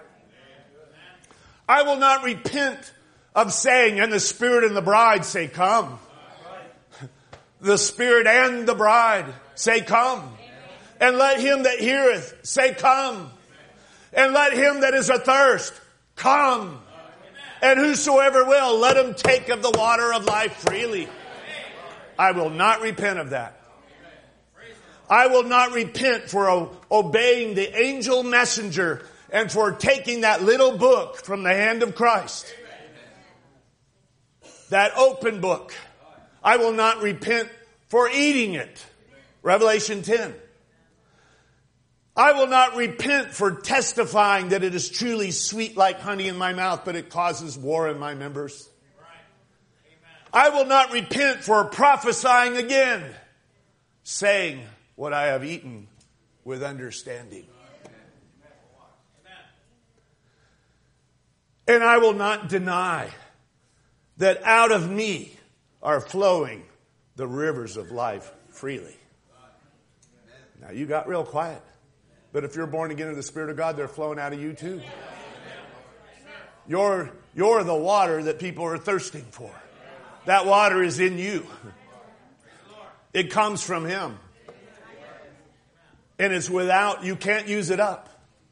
I will not repent of saying, and the Spirit and the bride say, come. The Spirit and the bride say, come. And let him that heareth say, come. And let him that is athirst, come. And whosoever will, let him take of the water of life freely. I will not repent of that. I will not repent for obeying the angel messenger and for taking that little book from the hand of Christ. That open book. I will not repent for eating it. Revelation 10. I will not repent for testifying that it is truly sweet like honey in my mouth, but it causes war in my members. I will not repent for prophesying again, saying what I have eaten with understanding. And I will not deny that out of me are flowing the rivers of life freely. Now you got real quiet. But if you're born again of the Spirit of God, they're flowing out of you too. You're the water that people are thirsting for. That water is in you. It comes from Him. And it's without, you can't use it up.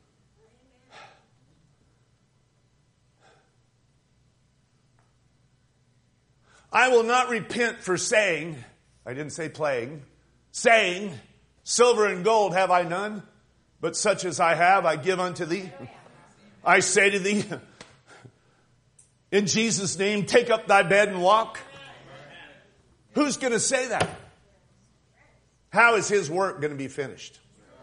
I will not repent for saying, I didn't say playing, saying, silver and gold have I none, but such as I have I give unto thee. I say to thee, in Jesus' name, take up thy bed and walk. Who's going to say that? How is His work going to be finished?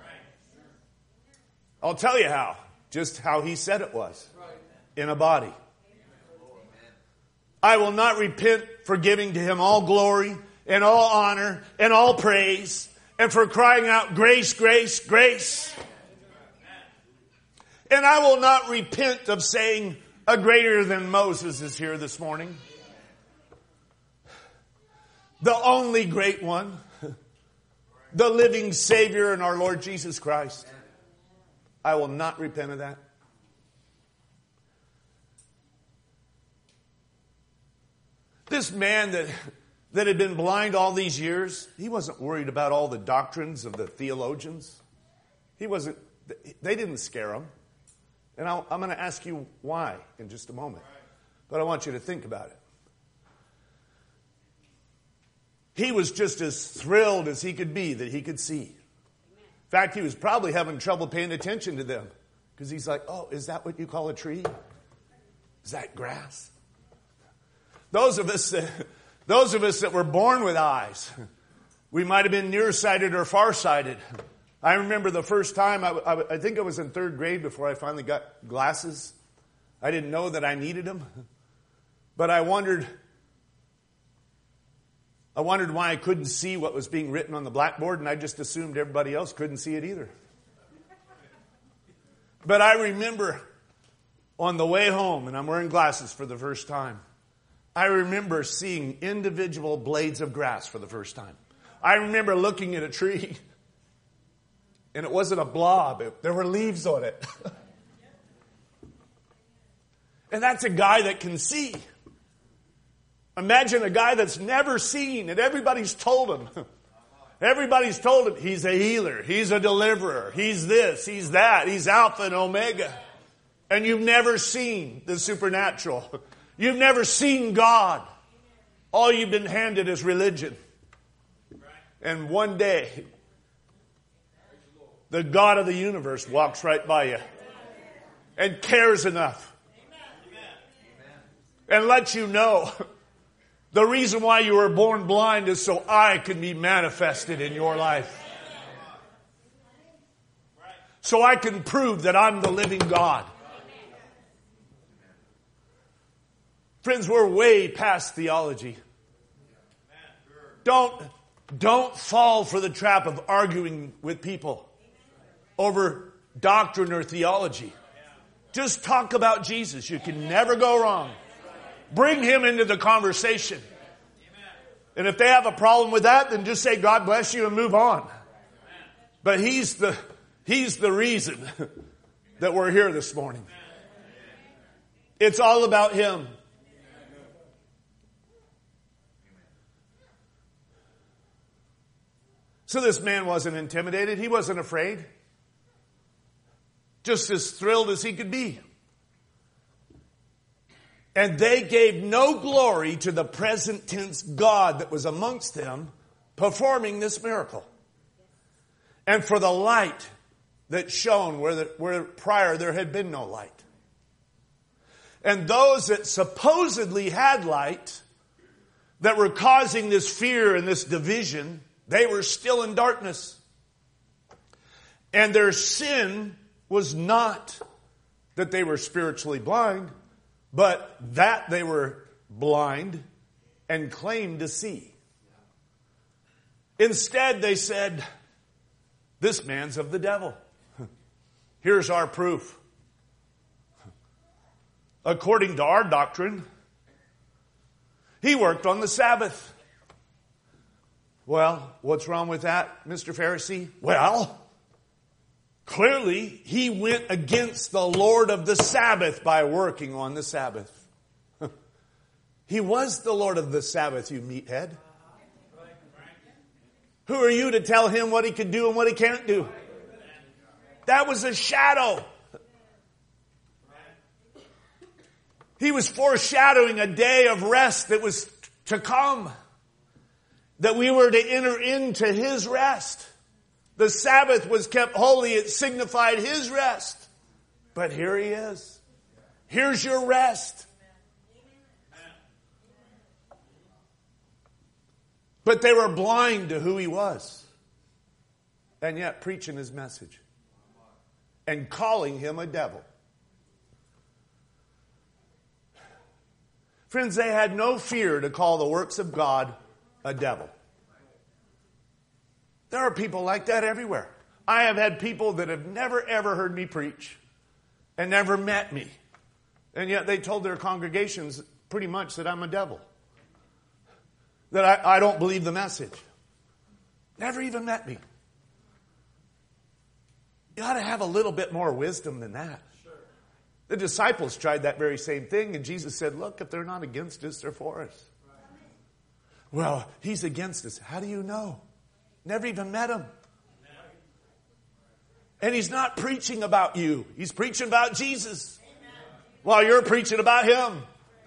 I'll tell you how. Just how He said it was. In a body. I will not repent for giving to Him all glory and all honor and all praise and for crying out, grace, grace, grace. And I will not repent of saying, a greater than Moses is here this morning. The only great one. The living Savior and our Lord Jesus Christ. I will not repent of that. This man that had been blind all these years, he wasn't worried about all the doctrines of the theologians. They didn't scare him. And I'm going to ask you why in just a moment. But I want you to think about it. He was just as thrilled as he could be that he could see. In fact, he was probably having trouble paying attention to them. Because he's like, oh, is that what you call a tree? Is that grass? Those of us that were born with eyes, we might have been nearsighted or farsighted. I remember the first time, I think I was in third grade before I finally got glasses. I didn't know that I needed them. But I wondered why I couldn't see what was being written on the blackboard, and I just assumed everybody else couldn't see it either. But I remember on the way home, and I'm wearing glasses for the first time, I remember seeing individual blades of grass for the first time. I remember looking at a tree, and it wasn't a blob. There were leaves on it. And that's a guy that can see. Imagine a guy that's never seen, and everybody's told him. Everybody's told him he's a healer, he's a deliverer, he's this, he's that, he's Alpha and Omega. And you've never seen the supernatural. You've never seen God. All you've been handed is religion. And one day, the God of the universe walks right by you and cares enough and lets you know the reason why you were born blind is so I can be manifested in your life. So I can prove that I'm the living God. Friends, we're way past theology. Don't fall for the trap of arguing with people over doctrine or theology. Just talk about Jesus. You can never go wrong. Bring Him into the conversation. And if they have a problem with that, then just say, God bless you, and move on. But He's the reason that we're here this morning. It's all about Him. So this man wasn't intimidated. He wasn't afraid. Just as thrilled as he could be. And they gave no glory to the present tense God that was amongst them performing this miracle. And for the light that shone where prior there had been no light. And those that supposedly had light that were causing this fear and this division, they were still in darkness. And their sin was not that they were spiritually blind, but that they were blind and claimed to see. Instead, they said, this man's of the devil. Here's our proof. According to our doctrine, He worked on the Sabbath. Well, what's wrong with that, Mr. Pharisee? Well, clearly he went against the Lord of the Sabbath by working on the Sabbath. He was the Lord of the Sabbath, you meathead. Who are you to tell him what he can do and what he can't do? That was a shadow. He was foreshadowing a day of rest that was to come. That we were to enter into his rest. The Sabbath was kept holy. It signified his rest. But here he is. Here's your rest. But they were blind to who he was. And yet preaching his message. And calling him a devil. Friends, they had no fear to call the works of God a devil. There are people like that everywhere. I have had people that have never ever heard me preach and never met me. And yet they told their congregations pretty much that I'm a devil. That I don't believe the message. Never even met me. You ought to have a little bit more wisdom than that. Sure. The disciples tried that very same thing, and Jesus said, look, if they're not against us, they're for us. Right. Well, he's against us. How do you know? Never even met him. And he's not preaching about you. He's preaching about Jesus. While you're preaching about him.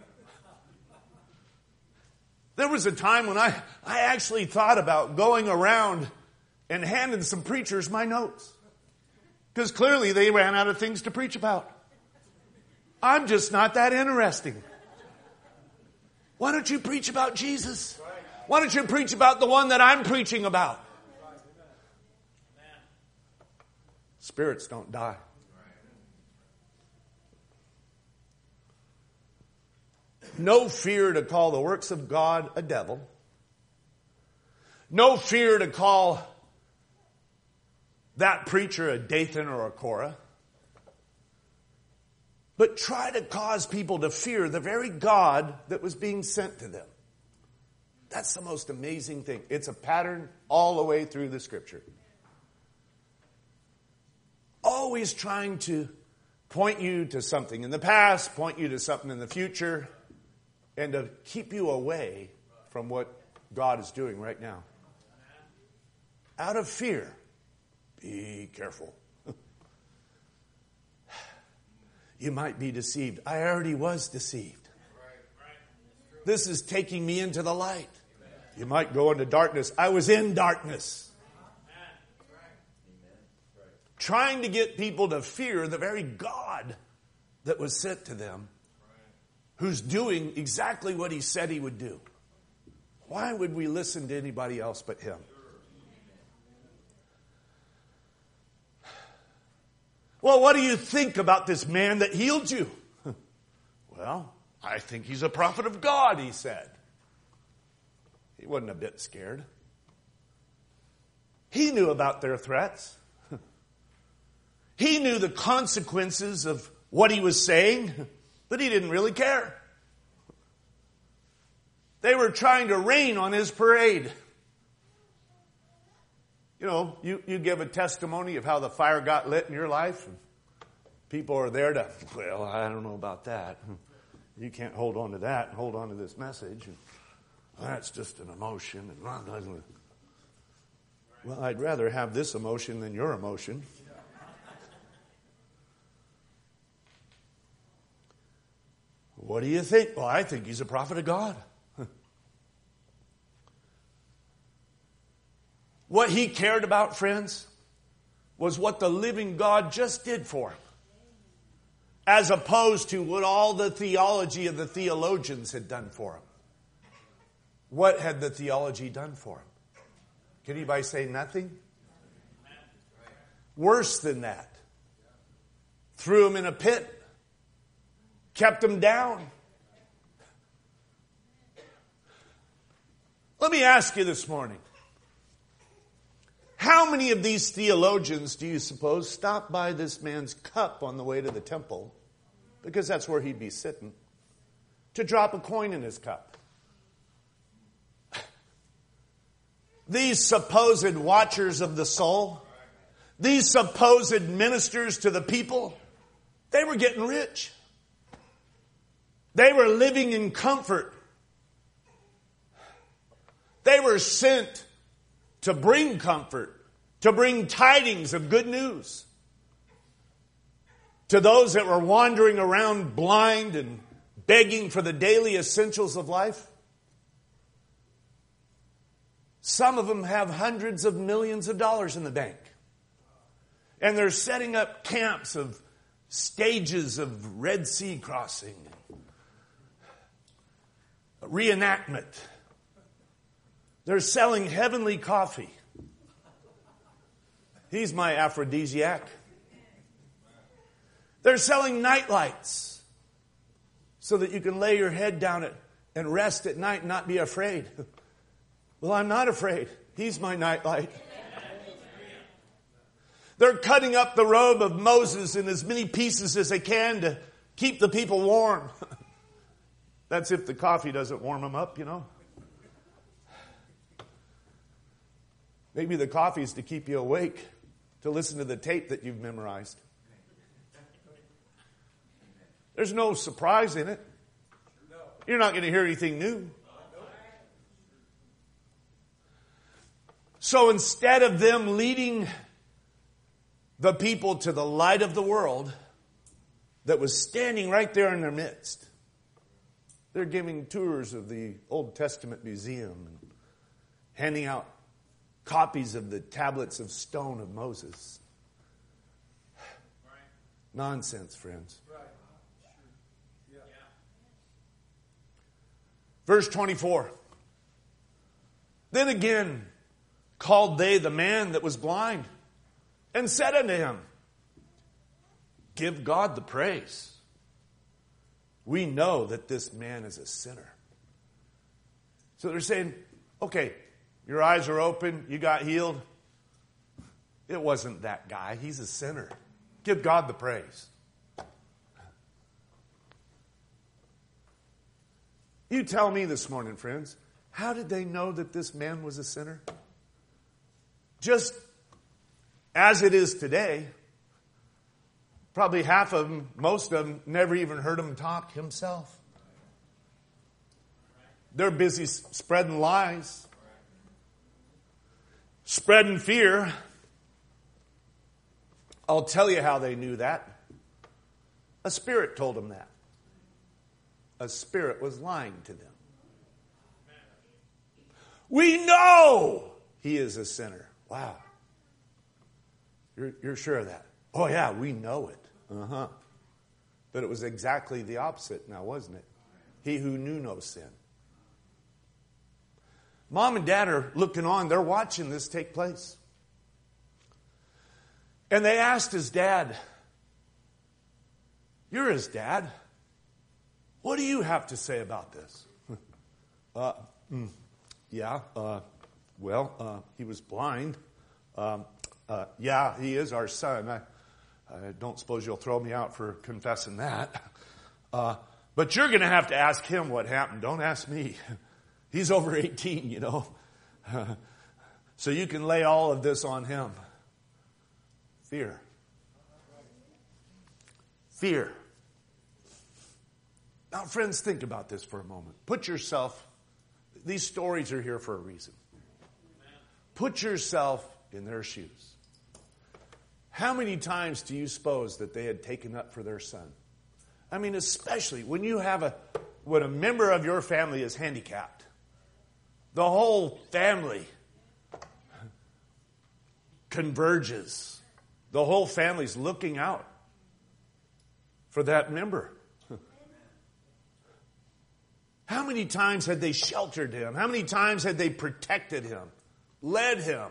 There was a time when I actually thought about going around and handing some preachers my notes. Because clearly they ran out of things to preach about. I'm just not that interesting. Why don't you preach about Jesus? Why don't you preach about the one that I'm preaching about? Spirits don't die. No fear to call the works of God a devil. No fear to call that preacher a Dathan or a Korah. But try to cause people to fear the very God that was being sent to them. That's the most amazing thing. It's a pattern all the way through the Scripture. Always trying to point you to something in the past, point you to something in the future, and to keep you away from what God is doing right now. Out of fear, be careful. You might be deceived. I already was deceived. This is taking me into the light. You might go into darkness. I was in darkness. Trying to get people to fear the very God that was sent to them, who's doing exactly what he said he would do. Why would we listen to anybody else but him? Well, what do you think about this man that healed you? Well, I think he's a prophet of God, he said. He wasn't a bit scared. He knew about their threats. He knew the consequences of what he was saying, but he didn't really care. They were trying to rain on his parade. You know, you give a testimony of how the fire got lit in your life, and people are there to, well, I don't know about that. You can't hold on to that and hold on to this message. And, well, that's just an emotion. And, well, I'd rather have this emotion than your emotion. What do you think? Well, I think he's a prophet of God. What he cared about, friends, was what the living God just did for him. As opposed to what all the theology of the theologians had done for him. What had the theology done for him? Can anybody say nothing? Worse than that. Threw him in a pit. Kept him down. Let me ask you this morning. How many of these theologians do you suppose stopped by this man's cup on the way to the temple, because that's where he'd be sitting, to drop a coin in his cup? these supposed watchers of the soul, these supposed ministers to the people, they were getting rich. They were living in comfort. They were sent to bring comfort, to bring tidings of good news to those that were wandering around blind and begging for the daily essentials of life. Some of them have hundreds of millions of dollars in the bank. And they're setting up camps of stages of Red Sea crossing, reenactment. They're selling heavenly coffee. He's my aphrodisiac. They're selling night lights so that you can lay your head down and rest at night and not be afraid. Well, I'm not afraid. He's my night light. They're cutting up the robe of Moses in as many pieces as they can to keep the people warm. That's if the coffee doesn't warm them up, you know. Maybe the coffee is to keep you awake, to listen to the tape that you've memorized. There's no surprise in it. You're not going to hear anything new. So instead of them leading the people to the light of the world that was standing right there in their midst, they're giving tours of the Old Testament museum and handing out copies of the tablets of stone of Moses. Nonsense, friends. Verse 24. Then again called they the man that was blind, and said unto him, Give God the praise. We know that this man is a sinner. So they're saying, okay, your eyes are open, you got healed. It wasn't that guy, he's a sinner. Give God the praise. You tell me this morning, friends, how did they know that this man was a sinner? Just as it is today, probably half of them, most of them, never even heard him talk himself. They're busy spreading lies, spreading fear. I'll tell you how they knew that. A spirit told them that. A spirit was lying to them. We know he is a sinner. Wow. You're sure of that? Oh yeah, we know it. But it was exactly the opposite now, wasn't it? He who knew no sin. Mom and Dad are looking on. They're watching this take place. And they asked his dad, You're his dad. What do you have to say about this? He was blind. He is our son. I don't suppose you'll throw me out for confessing that. But you're going to have to ask him what happened. Don't ask me. He's over 18, you know. So you can lay all of this on him. Fear. Fear. Now, friends, think about this for a moment. Put yourself, these stories are here for a reason. Put yourself in their shoes. How many times do you suppose that they had taken up for their son? I mean, especially when you have when a member of your family is handicapped. The whole family converges. The whole family's looking out for that member. How many times had they sheltered him? How many times had they protected him, led him?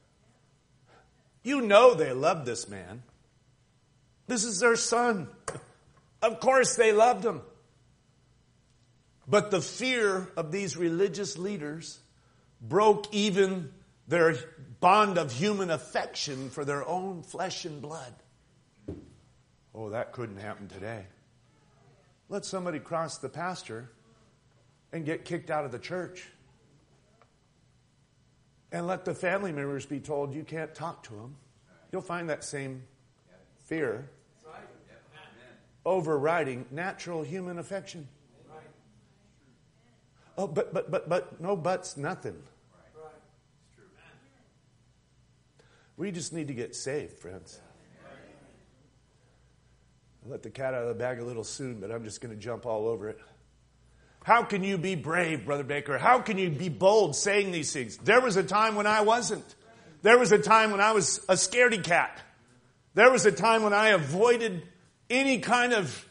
You know they loved this man. This is their son. Of course they loved him. But the fear of these religious leaders broke even their bond of human affection for their own flesh and blood. Oh, that couldn't happen today. Let somebody cross the pastor and get kicked out of the church. And let the family members be told you can't talk to them. You'll find that same fear overriding natural human affection. Oh, but no buts, nothing. We just need to get saved, friends. I'll let the cat out of the bag a little soon, but I'm just going to jump all over it. How can you be brave, Brother Baker? How can you be bold saying these things? There was a time when I wasn't. There was a time when I was a scaredy cat. There was a time when I avoided any kind of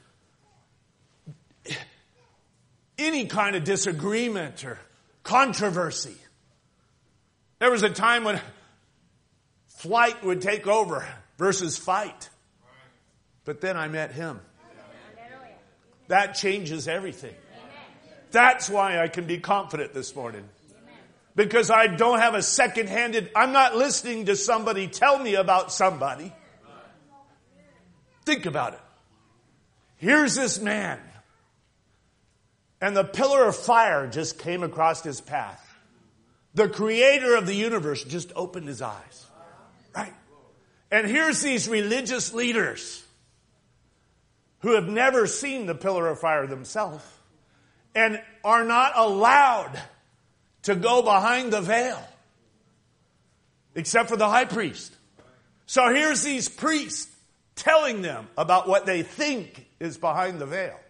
disagreement or controversy. There was a time when flight would take over versus fight. But then I met him. That changes everything. That's why I can be confident this morning. Because I don't have a second-handed, I'm not listening to somebody tell me about somebody. Think about it. Here's this man. And the pillar of fire just came across his path. The creator of the universe just opened his eyes. Right? And here's these religious leaders who have never seen the pillar of fire themselves and are not allowed to go behind the veil except for the high priest. So here's these priests telling them about what they think is behind the veil.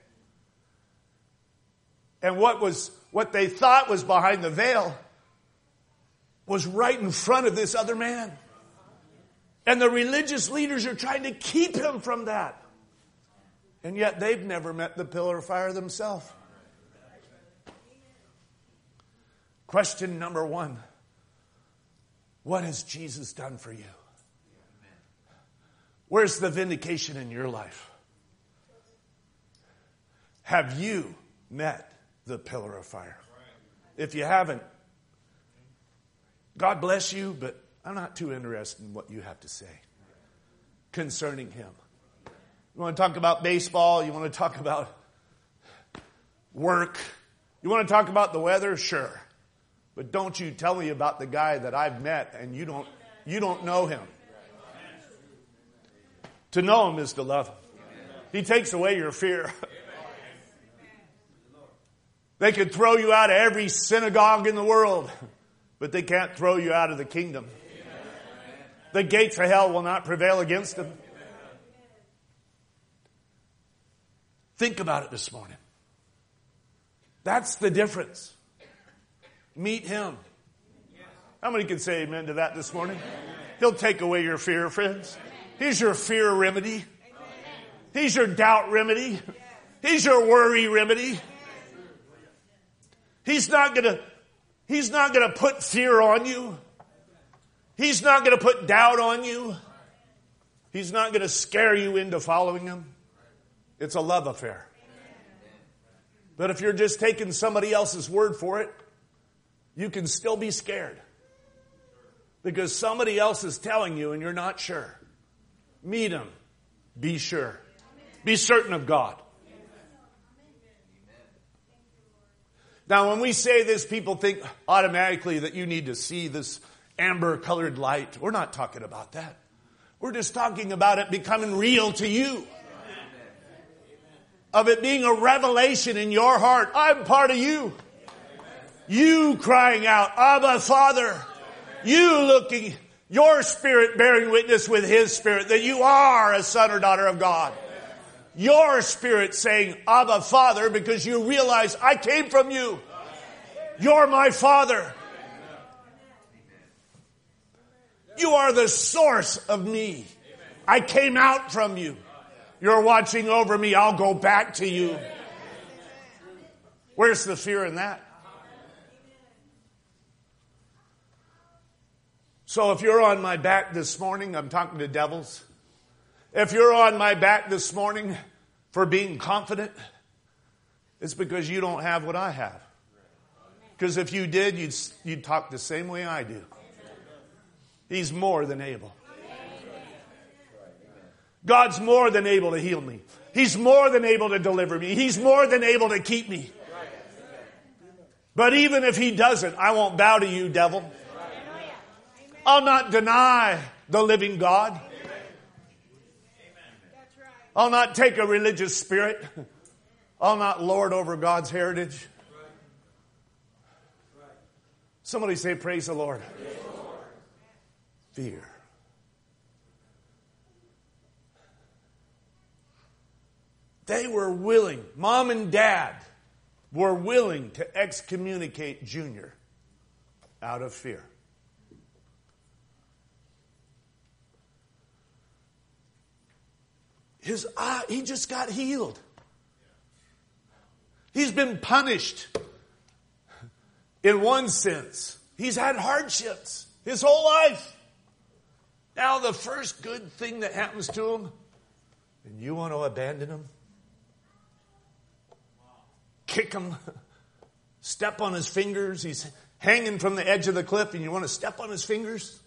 And what they thought was behind the veil was right in front of this other man. And the religious leaders are trying to keep him from that. And yet they've never met the pillar of fire themselves. Question number 1. What has Jesus done for you? Where's the vindication in your life? Have you met the pillar of fire? If you haven't, God bless you, but I'm not too interested in what you have to say concerning him. You want to talk about baseball? You want to talk about work? You want to talk about the weather? Sure. But don't you tell me about the guy that I've met and you don't know him. To know him is to love him. He takes away your fear. They could throw you out of every synagogue in the world, but they can't throw you out of the kingdom. The gates of hell will not prevail against them. Think about it this morning. That's the difference. Meet him. How many can say amen to that this morning? He'll take away your fear, friends. He's your fear remedy. He's your doubt remedy. He's your worry remedy. He's not gonna put fear on you. He's not gonna put doubt on you. He's not gonna scare you into following him. It's a love affair. But if you're just taking somebody else's word for it, you can still be scared. Because somebody else is telling you and you're not sure. Meet him. Be sure. Be certain of God. Now, when we say this, people think automatically that you need to see this amber-colored light. We're not talking about that. We're just talking about it becoming real to you. Of it being a revelation in your heart. I'm part of you. You crying out, Abba, Father. You looking, your spirit bearing witness with his spirit that you are a son or daughter of God. Your spirit saying, Abba, Father, because you realize I came from you. You're my Father. You are the source of me. I came out from you. You're watching over me. I'll go back to you. Where's the fear in that? So if you're on my back this morning, I'm talking to devils. If you're on my back this morning for being confident, it's because you don't have what I have. Because if you did, you'd talk the same way I do. He's more than able. God's more than able to heal me. He's more than able to deliver me. He's more than able to keep me. But even if he doesn't, I won't bow to you, devil. I'll not deny the living God. I'll not take a religious spirit. I'll not lord over God's heritage. Somebody say, praise the Lord. Fear. They were willing, mom and dad were willing to excommunicate Junior out of fear. His eye, he just got healed. He's been punished in one sense. He's had hardships his whole life. Now the first good thing that happens to him, and you want to abandon him? Kick him? Step on his fingers? He's hanging from the edge of the cliff and you want to step on his fingers?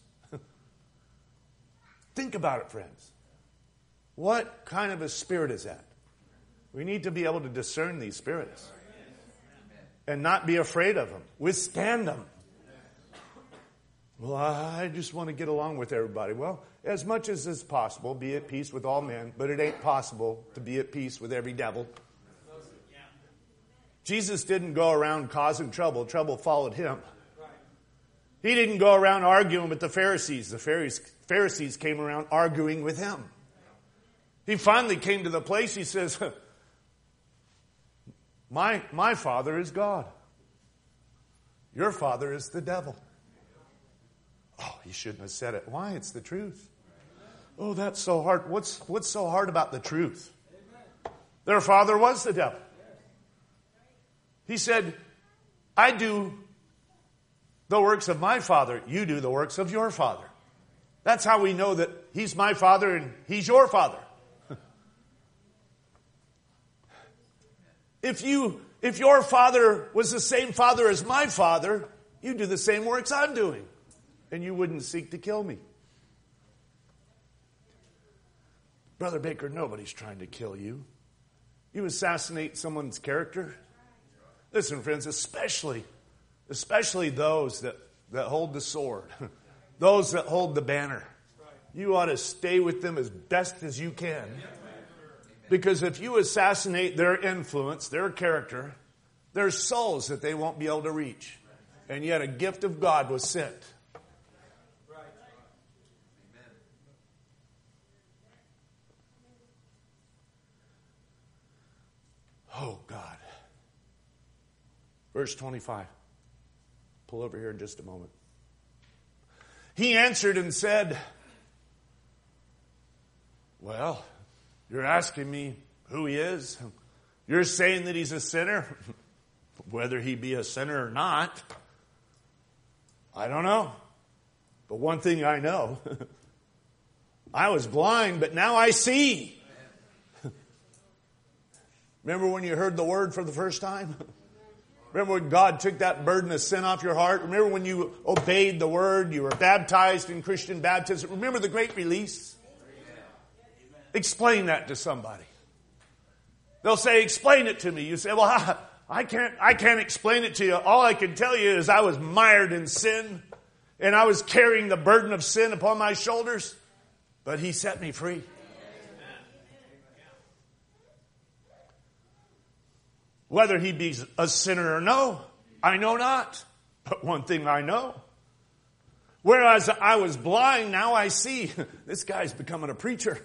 Think about it, friends. What kind of a spirit is that? We need to be able to discern these spirits and not be afraid of them. Withstand them. Well, I just want to get along with everybody. Well, as much as is possible, be at peace with all men, but it ain't possible to be at peace with every devil. Jesus didn't go around causing trouble. Trouble followed him. He didn't go around arguing with the Pharisees. The Pharisees came around arguing with him. He finally came to the place, he says, my father is God. Your father is the devil. Oh, he shouldn't have said it. Why? It's the truth. Oh, that's so hard. What's so hard about the truth? Their father was the devil. He said, I do the works of my father. You do the works of your father. That's how we know that he's my father and he's your father. If your father was the same father as my father, you do the same works I'm doing. And you wouldn't seek to kill me. Brother Baker, nobody's trying to kill you. You assassinate someone's character. Listen, friends, especially those that hold the sword, those that hold the banner. You ought to stay with them as best as you can. Because if you assassinate their influence, their character, there's souls that they won't be able to reach. And yet a gift of God was sent. Oh, God. Verse 25. Pull over here in just a moment. He answered and said, well, you're asking me who he is. You're saying that he's a sinner. Whether he be a sinner or not, I don't know. But one thing I know, I was blind, but now I see. Remember when you heard the word for the first time? Remember when God took that burden of sin off your heart? Remember when you obeyed the word? You were baptized in Christian baptism. Remember the great release? Explain that to somebody. They'll say, explain it to me. You say, well, I can't explain it to you. All I can tell you is I was mired in sin and I was carrying the burden of sin upon my shoulders, but he set me free. Whether he be a sinner or no, I know not. But one thing I know. Whereas I was blind, now I see. This guy's becoming a preacher.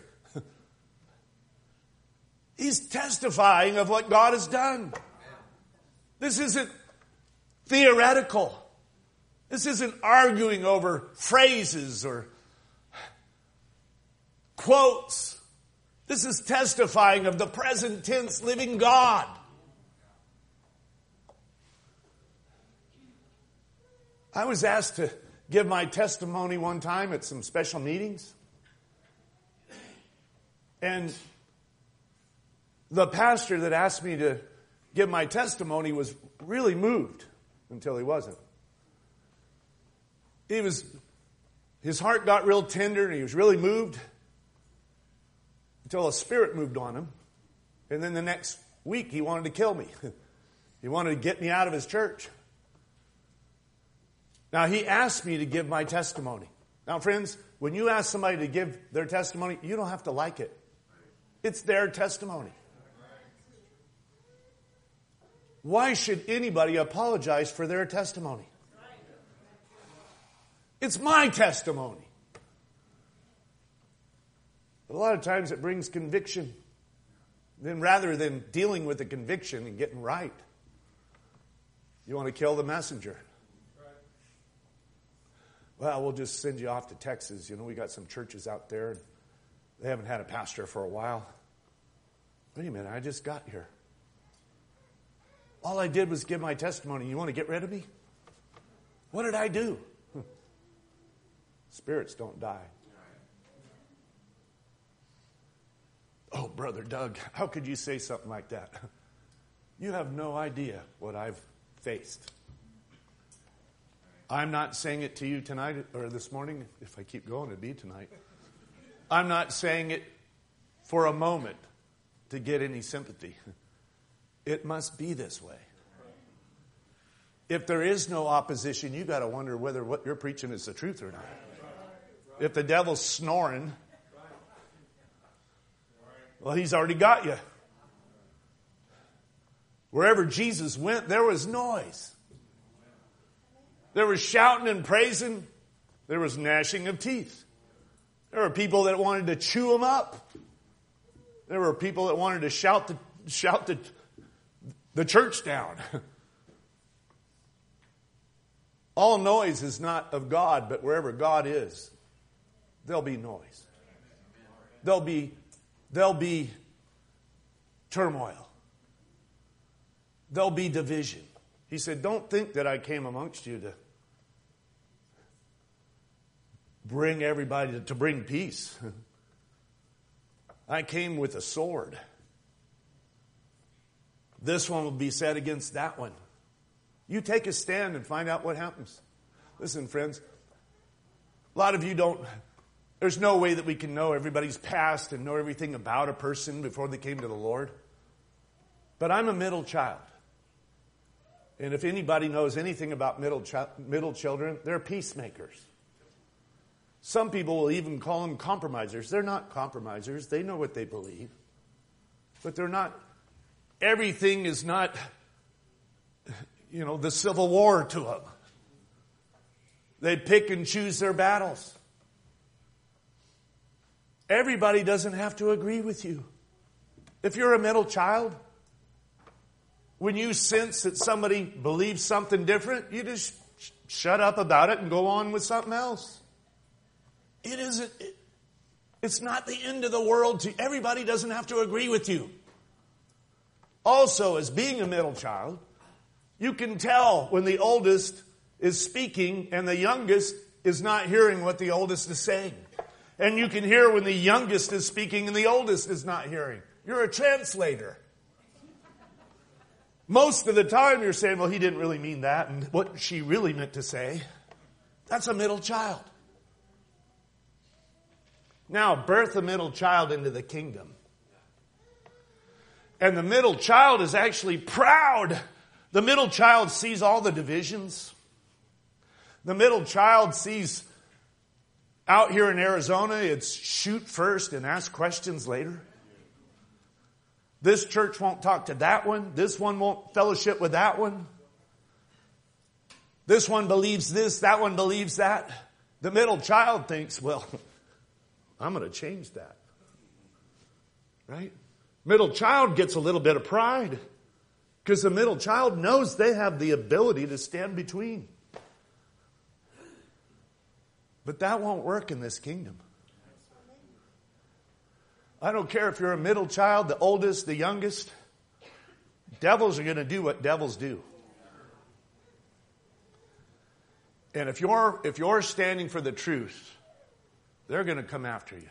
He's testifying of what God has done. This isn't theoretical. This isn't arguing over phrases or quotes. This is testifying of the present tense living God. I was asked to give my testimony one time at some special meetings. And the pastor that asked me to give my testimony was really moved until he wasn't. His heart got real tender and he was really moved until a spirit moved on him. And then the next week he wanted to kill me. He wanted to get me out of his church. Now he asked me to give my testimony. Now, friends, when you ask somebody to give their testimony, you don't have to like it. It's their testimony. Why should anybody apologize for their testimony? It's my testimony. But a lot of times it brings conviction. Then rather than dealing with the conviction and getting right, you want to kill the messenger. Well, we'll just send you off to Texas. We got some churches out there. And they haven't had a pastor for a while. Wait a minute, I just got here. All I did was give my testimony. You want to get rid of me? What did I do? Spirits don't die. Oh, Brother Doug, how could you say something like that? You have no idea what I've faced. I'm not saying it to you tonight or this morning. If I keep going, it'd be tonight. I'm not saying it for a moment to get any sympathy. It must be this way. If there is no opposition, you got to wonder whether what you're preaching is the truth or not. If the devil's snoring, well, he's already got you. Wherever Jesus went, there was noise. There was shouting and praising. There was gnashing of teeth. There were people that wanted to chew him up. There were people that wanted to shout the church down. All noise is not of God, but wherever God is, there'll be noise. There'll be turmoil. There'll be division. He said, don't think that I came amongst you to bring peace. I came with a sword. This one will be set against that one. You take a stand and find out what happens. Listen, friends, a lot of you there's no way that we can know everybody's past and know everything about a person before they came to the Lord. But I'm a middle child. And if anybody knows anything about middle children, they're peacemakers. Some people will even call them compromisers. They're not compromisers. They know what they believe. But they're not. Everything is not, the Civil War to them. They pick and choose their battles. Everybody doesn't have to agree with you. If you're a middle child, when you sense that somebody believes something different, you just shut up about it and go on with something else. It's not the end of the world. Everybody doesn't have to agree with you. Also, as being a middle child, you can tell when the oldest is speaking and the youngest is not hearing what the oldest is saying. And you can hear when the youngest is speaking and the oldest is not hearing. You're a translator. Most of the time you're saying, well, he didn't really mean that, and what she really meant to say. That's a middle child. Now, birth a middle child into the kingdom. And the middle child is actually proud. The middle child sees all the divisions. The middle child sees, out here in Arizona, it's shoot first and ask questions later. This church won't talk to that one. This one won't fellowship with that one. This one believes this, that one believes that. The middle child thinks, well, I'm going to change that. Right? Middle child gets a little bit of pride because the middle child knows they have the ability to stand between. But that won't work in this kingdom. I don't care if you're a middle child, the oldest, the youngest. Devils are going to do what devils do. And if you're standing for the truth, they're going to come after you.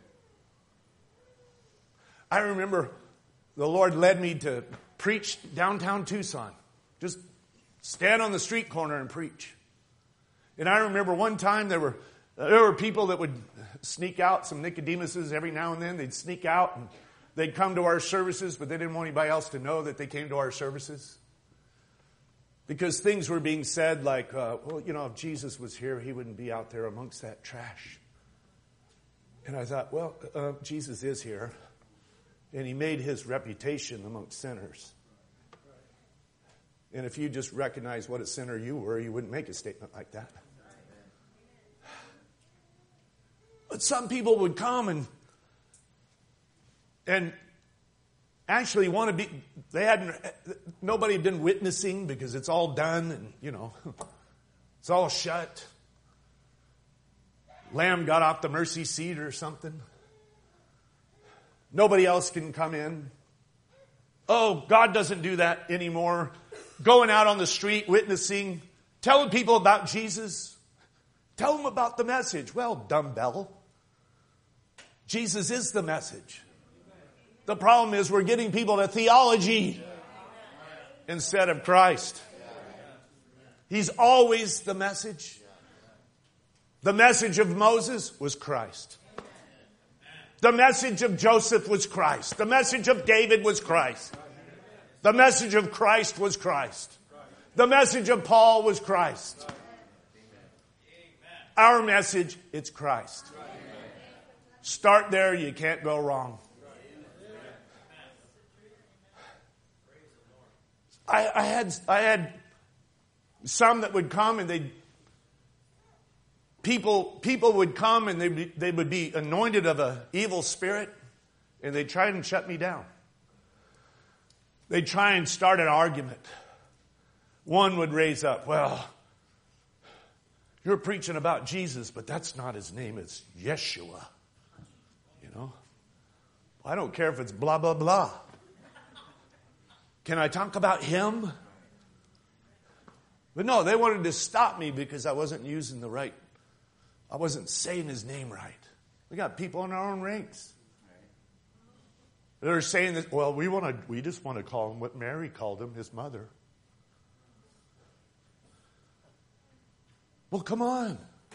I remember the Lord led me to preach downtown Tucson. Just stand on the street corner and preach. And I remember one time there were people that would sneak out, some Nicodemuses every now and then. They'd sneak out and they'd come to our services, but they didn't want anybody else to know that they came to our services. Because things were being said like, well, you know, if Jesus was here, he wouldn't be out there amongst that trash. And I thought, well, Jesus is here. And he made his reputation amongst sinners. And if you just recognize what a sinner you were, you wouldn't make a statement like that. But some people would come and actually want to be, nobody had been witnessing because it's all done and, you know, it's all shut. Lamb got off the mercy seat or something. Nobody else can come in. Oh, God doesn't do that anymore. Going out on the street, witnessing, telling people about Jesus. Tell them about the message. Well, dumbbell. Jesus is the message. The problem is we're getting people to theology instead of Christ. He's always the message. The message of Moses was Christ. The message of Joseph was Christ. The message of David was Christ. The message of Christ was Christ. The message of Paul was Christ. Our message, it's Christ. Start there, you can't go wrong. I had some that would come and people would come and they would be anointed of an evil spirit and they'd try and shut me down. They'd try and start an argument. One would raise up, well, you're preaching about Jesus, but that's not his name, it's Yeshua. You know? I don't care if it's blah, blah, blah. Can I talk about him? But no, they wanted to stop me because I wasn't using I wasn't saying his name right. We got people in our own ranks. They're saying that, well, we just want to call him what Mary called him, his mother. Well, come on.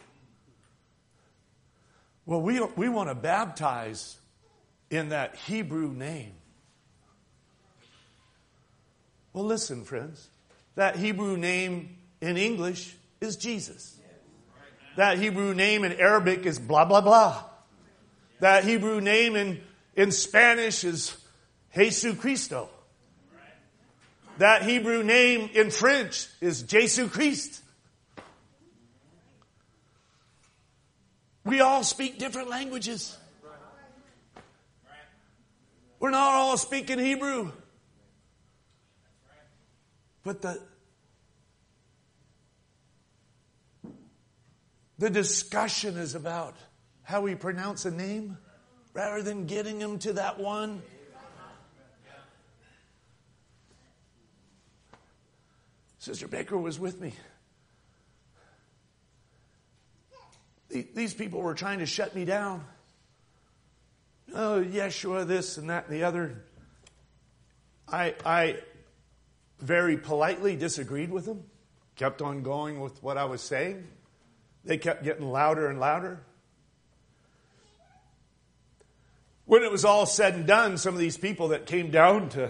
Well, we want to baptize in that Hebrew name. Well, listen, friends. That Hebrew name in English is Jesus. That Hebrew name in Arabic is blah, blah, blah. That Hebrew name in Spanish is Jesus Cristo. That Hebrew name in French is Jesus Christ. We all speak different languages. We're not all speaking Hebrew. But the discussion is about how we pronounce a name rather than getting them to that one. Sister Baker was with me. These people were trying to shut me down. Oh, Yeshua, this and that and the other. I very politely disagreed with them. Kept on going with what I was saying. They kept getting louder and louder. When it was all said and done, some of these people that came down to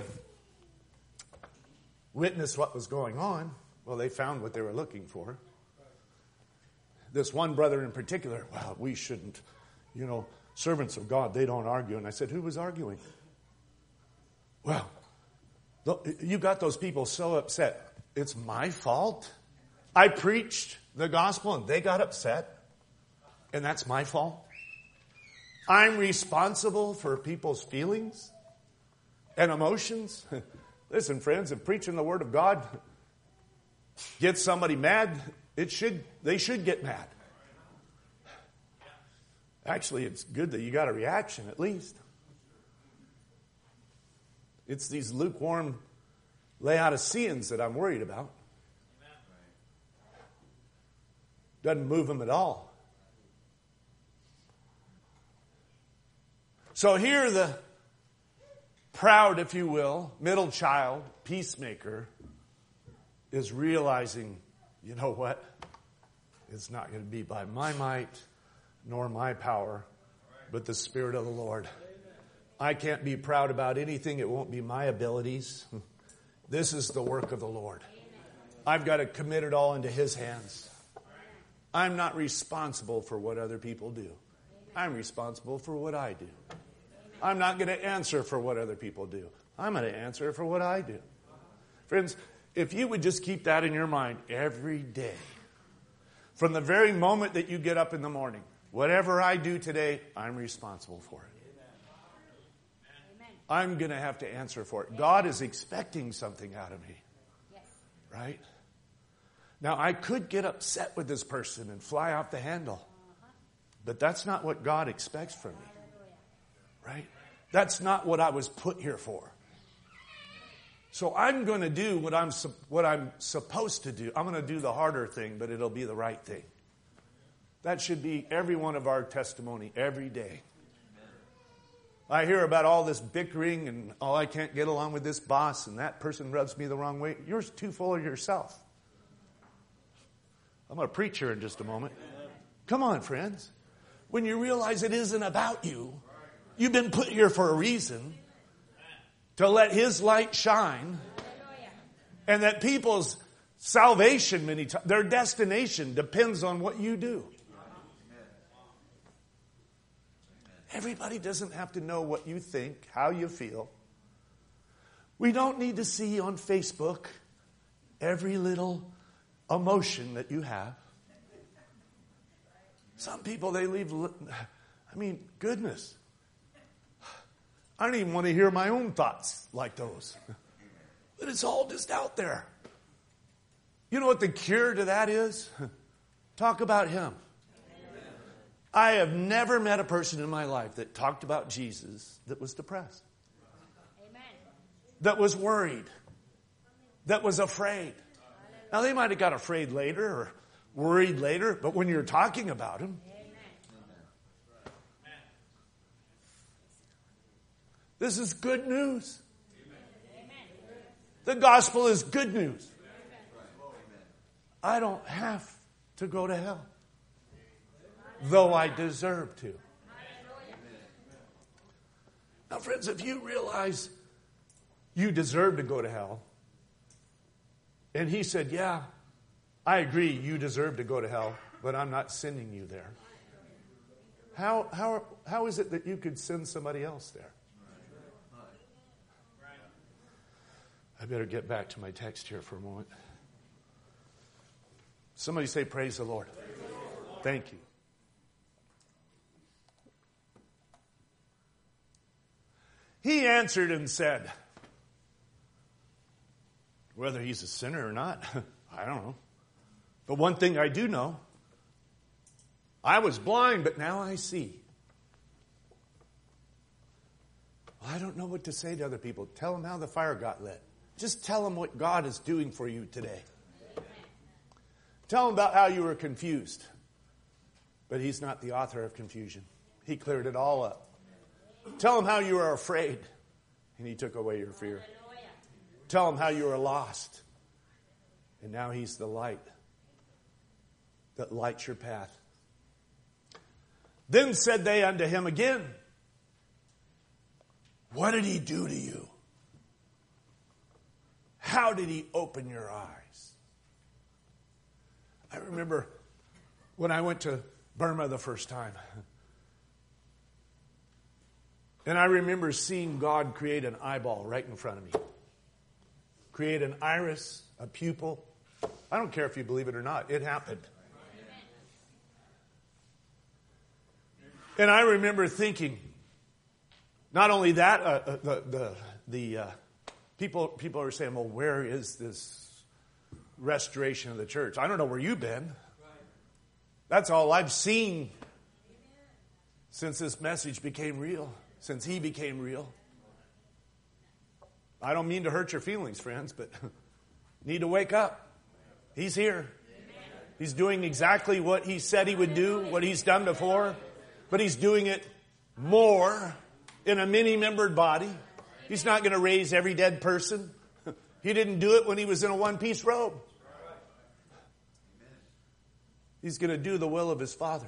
witness what was going on, well, they found what they were looking for. This one brother in particular, well, we shouldn't, servants of God, they don't argue. And I said, who was arguing? Well, you got those people so upset. It's my fault. I preached the gospel and they got upset. And that's my fault. I'm responsible for people's feelings and emotions. Listen, friends, if preaching the word of God gets somebody mad, they should get mad. Actually, it's good that you got a reaction at least. It's these lukewarm Laodiceans that I'm worried about. Doesn't move them at all. So here the proud, if you will, middle child, peacemaker, is realizing, you know what? It's not going to be by my might nor my power, but the Spirit of the Lord. I can't be proud about anything. It won't be my abilities. This is the work of the Lord. I've got to commit it all into His hands. I'm not responsible for what other people do. I'm responsible for what I do. I'm not going to answer for what other people do. I'm going to answer for what I do. Friends, if you would just keep that in your mind every day, from the very moment that you get up in the morning, whatever I do today, I'm responsible for it. I'm going to have to answer for it. God is expecting something out of me. Right? Now, I could get upset with this person and fly off the handle. But that's not what God expects from me. Right? That's not what I was put here for. So I'm going to do what I'm supposed to do. I'm going to do the harder thing, but it'll be the right thing. That should be every one of our testimony every day. I hear about all this bickering and, oh, I can't get along with this boss and that person rubs me the wrong way. You're too full of yourself. I'm going to preach here in just a moment. Come on, friends. When you realize it isn't about you, you've been put here for a reason, to let His light shine, and that people's salvation, many times, their destination depends on what you do. Everybody doesn't have to know what you think, how you feel. We don't need to see on Facebook every little emotion that you have. Some people, they leave, goodness. I don't even want to hear my own thoughts like those. But it's all just out there. You know what the cure to that is? Talk about Him. I have never met a person in my life that talked about Jesus that was depressed. Amen. That was worried. That was afraid. Now, they might have got afraid later or worried later, but when you're talking about Him, this is good news. The gospel is good news. I don't have to go to hell, though I deserve to. Now, friends, if you realize you deserve to go to hell, and He said, yeah, I agree, you deserve to go to hell, but I'm not sending you there. How is it that you could send somebody else there? I better get back to my text here for a moment. Somebody say, praise the Lord. Thank you. He answered and said, whether he's a sinner or not, I don't know. But one thing I do know, I was blind, but now I see. Well, I don't know what to say to other people. Tell them how the fire got lit. Just tell them what God is doing for you today. Tell them about how you were confused. But He's not the author of confusion. He cleared it all up. Tell them how you were afraid, and He took away your fear. Tell them how you were lost, and now He's the light that lights your path. Then said they unto Him again, what did He do to you? How did He open your eyes? I remember when I went to Burma the first time. And I remember seeing God create an eyeball right in front of me. Create an iris, a pupil. I don't care if you believe it or not. It happened. And I remember thinking, not only that, people are saying, well, where is this restoration of the church? I don't know where you've been. That's all I've seen since this message became real, since He became real. I don't mean to hurt your feelings, friends, but need to wake up. He's here. He's doing exactly what He said He would do, what He's done before, but He's doing it more in a many-membered body. He's not going to raise every dead person. He didn't do it when He was in a one-piece robe. He's going to do the will of His Father.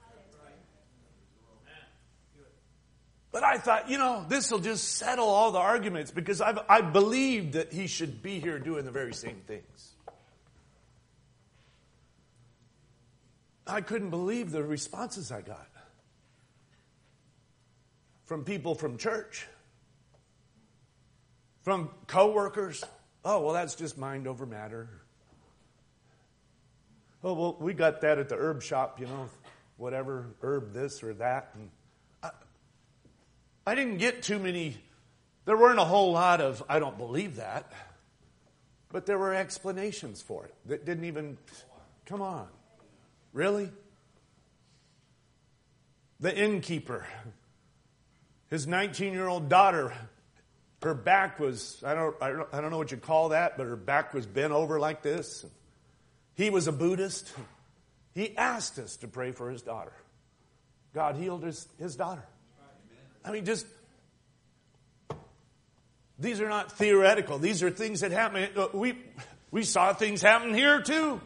But I thought, this will just settle all the arguments because I believed that He should be here doing the very same things. I couldn't believe the responses I got from people from church, from coworkers. Oh, well, that's just mind over matter. Oh, well, we got that at the herb shop, whatever, herb this or that. And I didn't get too many, there weren't a whole lot of, I don't believe that. But there were explanations for it that didn't even, come on, really? The innkeeper, his 19-year-old daughter, her back was, I don't know what you call that, but her back was bent over like this. He was a Buddhist. He asked us to pray for his daughter. God healed his daughter. I mean, these are not theoretical. These are things that happen. We saw things happen here too.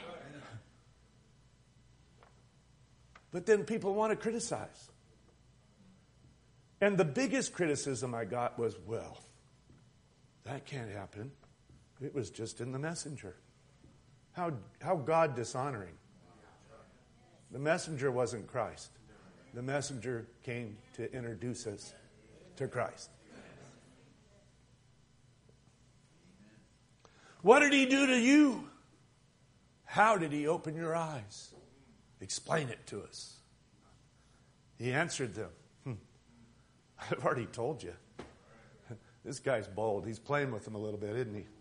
But then people want to criticize. And the biggest criticism I got was, well, that can't happen. It was just in the messenger. How God dishonoring. The messenger wasn't Christ. The messenger came to introduce us to Christ. What did he do to you? How did he open your eyes? Explain it to us. He answered them. I've already told you. This guy's bold. He's playing with them a little bit, isn't he?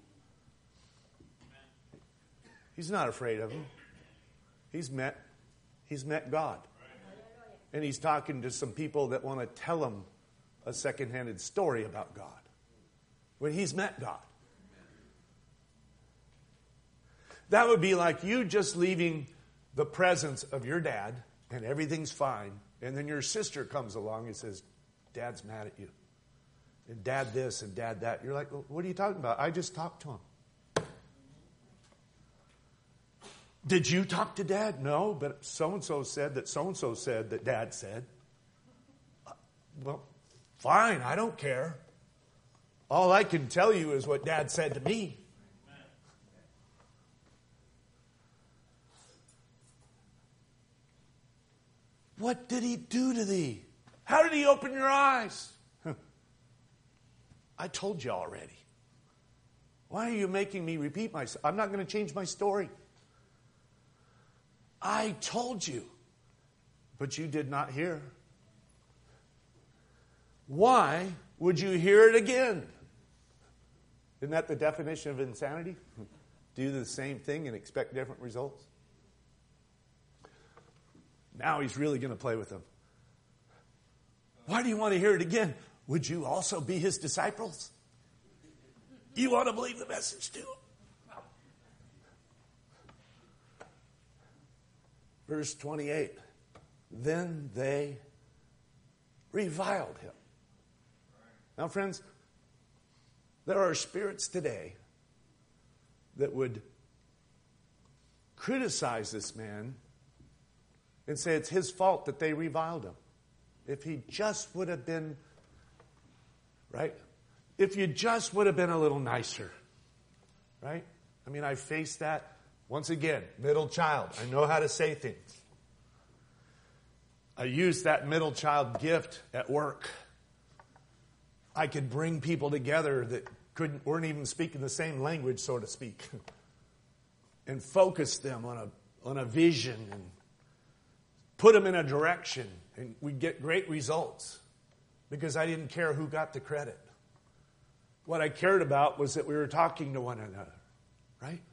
He's not afraid of him. He's met God. And he's talking to some people that want to tell him a second-handed story about God. When he's met God. That would be like you just leaving the presence of your dad and everything's fine. And then your sister comes along and says, Dad's mad at you. And Dad this and Dad that. You're like, well, what are you talking about? I just talked to him. Did you talk to Dad? No, but so-and-so said that Dad said. Well, fine, I don't care. All I can tell you is what Dad said to me. What did he do to thee? How did he open your eyes? I told you already. Why are you making me repeat myself? I'm not going to change my story. I told you, but you did not hear. Why would you hear it again? Isn't that the definition of insanity? Do the same thing and expect different results? Now he's really going to play with them. Why do you want to hear it again? Would you also be his disciples? You want to believe the message too? Verse 28. Then they reviled him. Now, friends, there are spirits today that would criticize this man and say it's his fault that they reviled him. If he just would have been, right? If you just would have been a little nicer, right? I mean, I faced that. Once again, middle child. I know how to say things. I used that middle child gift at work. I could bring people together that weren't even speaking the same language, so to speak, and focus them on a vision and put them in a direction, and we'd get great results because I didn't care who got the credit. What I cared about was that we were talking to one another, right?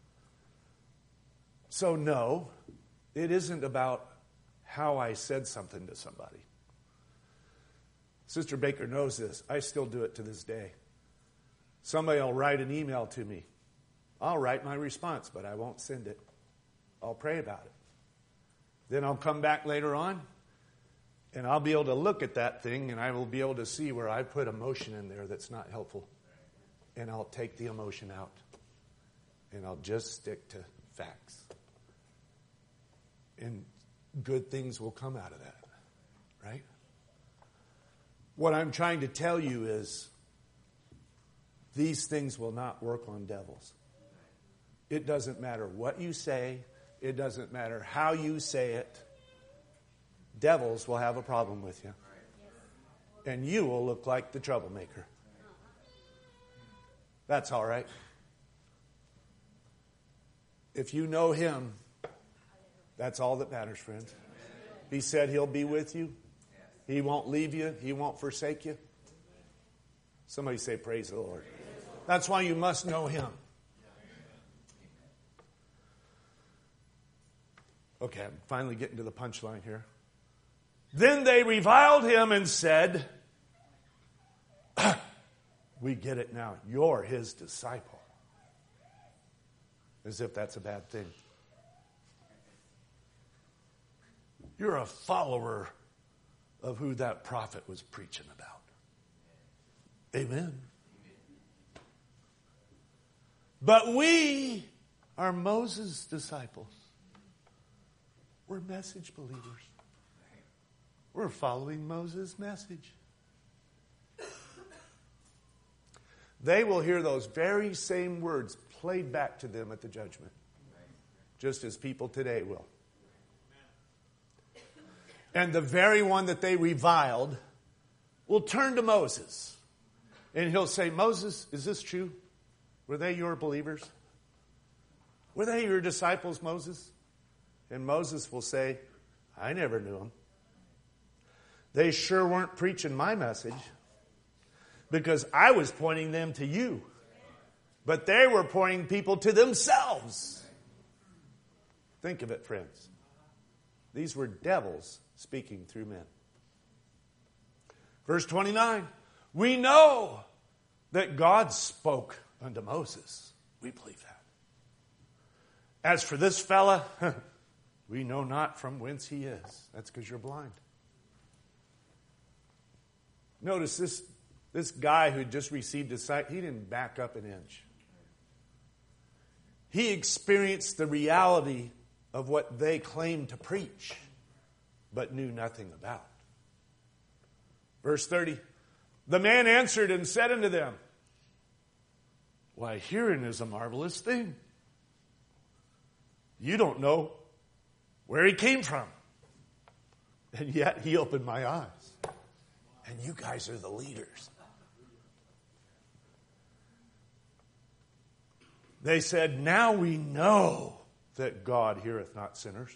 So no, it isn't about how I said something to somebody. Sister Baker knows this. I still do it to this day. Somebody will write an email to me. I'll write my response, but I won't send it. I'll pray about it. Then I'll come back later on, and I'll be able to look at that thing, and I will be able to see where I put emotion in there that's not helpful. And I'll take the emotion out, and I'll just stick to facts. And good things will come out of that, right? What I'm trying to tell you is these things will not work on devils. It doesn't matter what you say. It doesn't matter how you say it. Devils will have a problem with you. And you will look like the troublemaker. That's all right. If you know Him, that's all that matters, friends. He said He'll be with you. He won't leave you. He won't forsake you. Somebody say, praise the Lord. That's why you must know Him. Okay, I'm finally getting to the punchline here. Then they reviled Him and said, we get it now. You're His disciple. As if that's a bad thing. You're a follower of who that prophet was preaching about. Amen. But we are Moses' disciples. We're message believers. We're following Moses' message. They will hear those very same words played back to them at the judgment. Just as people today will. And the very one that they reviled will turn to Moses. And he'll say, Moses, is this true? Were they your believers? Were they your disciples, Moses? And Moses will say, I never knew them. They sure weren't preaching my message because I was pointing them to you. But they were pointing people to themselves. Think of it, friends. These were devils speaking through men. Verse 29, we know that God spoke unto Moses. We believe that. As for this fella, we know not from whence he is. That's because you're blind. Notice this guy who just received his sight, he didn't back up an inch. He experienced the reality of what they claimed to preach, but knew nothing about. Verse 30, the man answered and said unto them, why, hearing is a marvelous thing. You don't know where he came from. And yet he opened my eyes. And you guys are the leaders. They said, now we know that God heareth not sinners.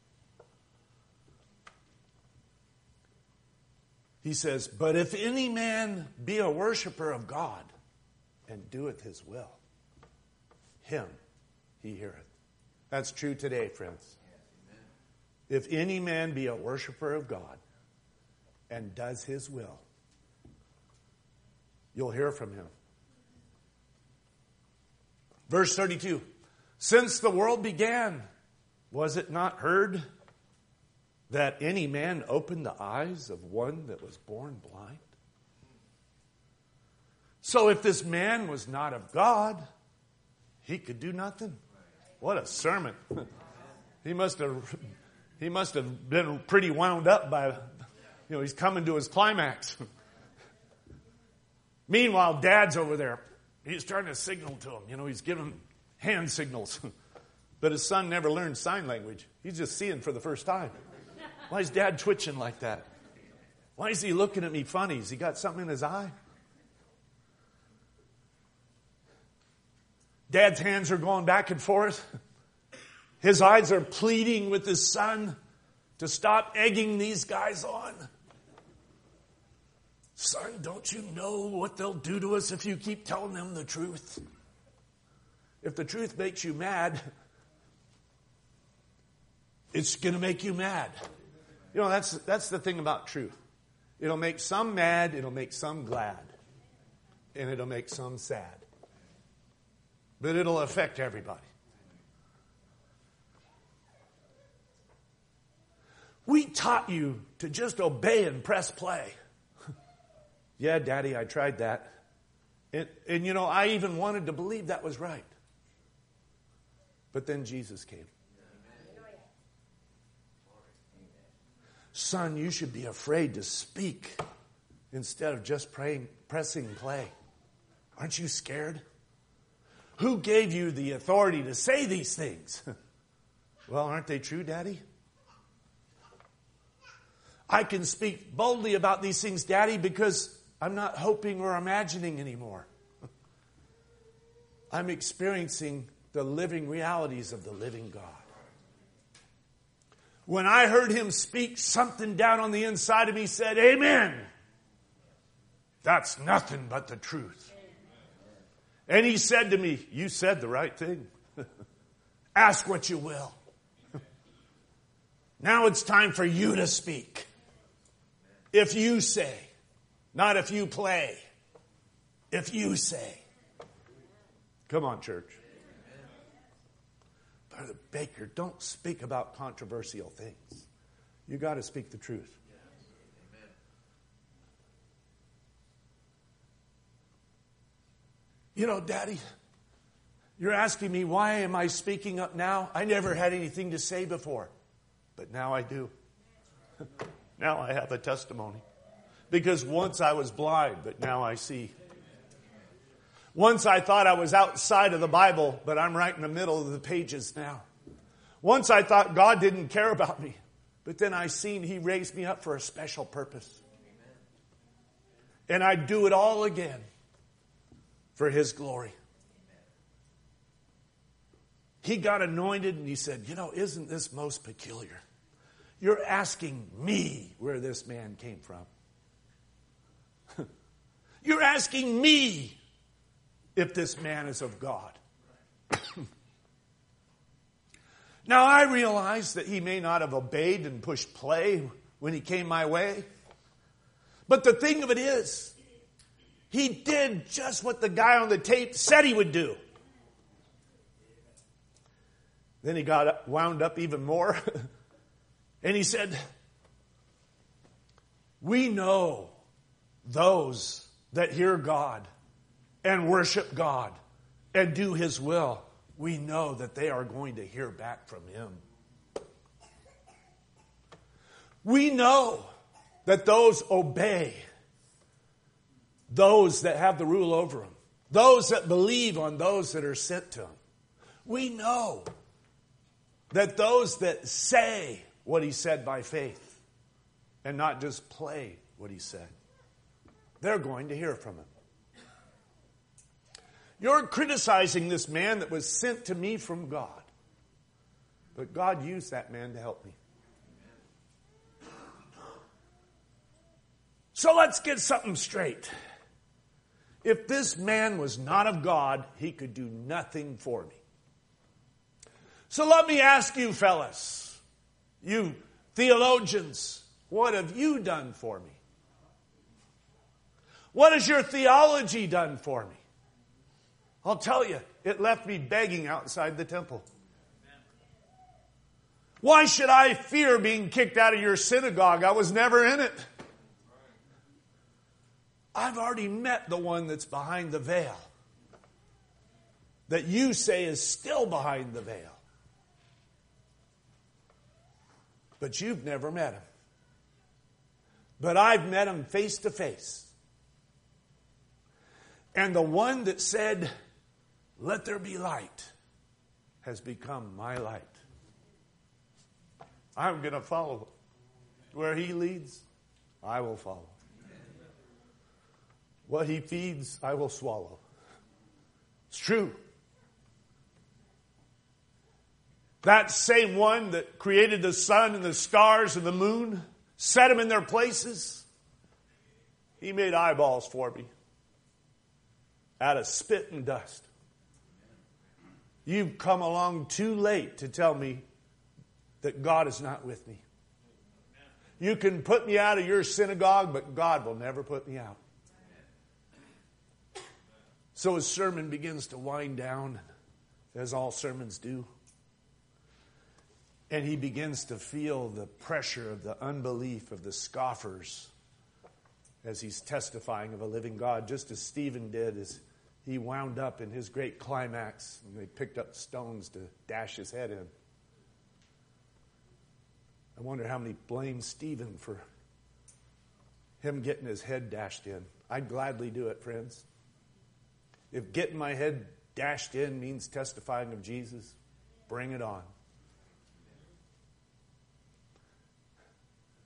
He says, but if any man be a worshiper of God and doeth his will, him he heareth. That's true today, friends. If any man be a worshiper of God and does his will, you'll hear from him. Verse 32, since the world began, was it not heard that any man opened the eyes of one that was born blind? So if this man was not of God, he could do nothing. What a sermon. He must have been pretty wound up by, he's coming to his climax. Meanwhile, Dad's over there. He's trying to signal to him. He's giving hand signals. But his son never learned sign language. He's just seeing for the first time. Why is Dad twitching like that? Why is he looking at me funny? Has he got something in his eye? Dad's hands are going back and forth. His eyes are pleading with his son to stop egging these guys on. Son, don't you know what they'll do to us if you keep telling them the truth? If the truth makes you mad, it's going to make you mad. That's the thing about truth. It'll make some mad, it'll make some glad, and it'll make some sad. But it'll affect everybody. We taught you to just obey and press play. Yeah, Daddy, I tried that. And I even wanted to believe that was right. But then Jesus came. Son, you should be afraid to speak instead of just pressing play. Aren't you scared? Who gave you the authority to say these things? Well, aren't they true, Daddy? I can speak boldly about these things, Daddy, because I'm not hoping or imagining anymore. I'm experiencing the living realities of the living God. When I heard him speak, something down on the inside of me said, Amen. That's nothing but the truth. And he said to me, you said the right thing. Ask what you will. Now it's time for you to speak. If you say, not if you play. If you say. Come on, church. Brother Baker, don't speak about controversial things. You got to speak the truth. You know, Daddy, you're asking me why am I speaking up now? I never had anything to say before, but now I do. Now I have a testimony. Because once I was blind, but now I see. Once I thought I was outside of the Bible, but I'm right in the middle of the pages now. Once I thought God didn't care about me, but then I seen he raised me up for a special purpose. And I'd do it all again for his glory. He got anointed and he said, you know, isn't this most peculiar? You're asking me where this man came from. You're asking me if this man is of God. Now I realize that he may not have obeyed and pushed play when he came my way. But the thing of it is, he did just what the guy on the tape said he would do. Then he got wound up even more. And he said, we know those that hear God and worship God and do his will. We know that they are going to hear back from him. We know that those obey those that have the rule over them, those that believe on those that are sent to them. We know that those that say what he said by faith and not just play what he said, they're going to hear from him. You're criticizing this man that was sent to me from God. But God used that man to help me. So let's get something straight. If this man was not of God, he could do nothing for me. So let me ask you fellas, you theologians, what have you done for me? What has your theology done for me? I'll tell you, it left me begging outside the temple. Why should I fear being kicked out of your synagogue? I was never in it. I've already met the one that's behind the veil, that you say is still behind the veil. But you've never met him. But I've met him face to face. And the one that said, let there be light, has become my light. I'm going to follow. Where he leads, I will follow. What he feeds, I will swallow. It's true. That same one that created the sun and the stars and the moon, set them in their places, he made eyeballs for me out of spit and dust. You've come along too late to tell me that God is not with me. You can put me out of your synagogue, but God will never put me out. So his sermon begins to wind down, as all sermons do. And he begins to feel the pressure of the unbelief of the scoffers as he's testifying of a living God, just as Stephen did as he wound up in his great climax and they picked up stones to dash his head in. I wonder how many blame Stephen for him getting his head dashed in. I'd gladly do it, friends. If getting my head dashed in means testifying of Jesus, bring it on.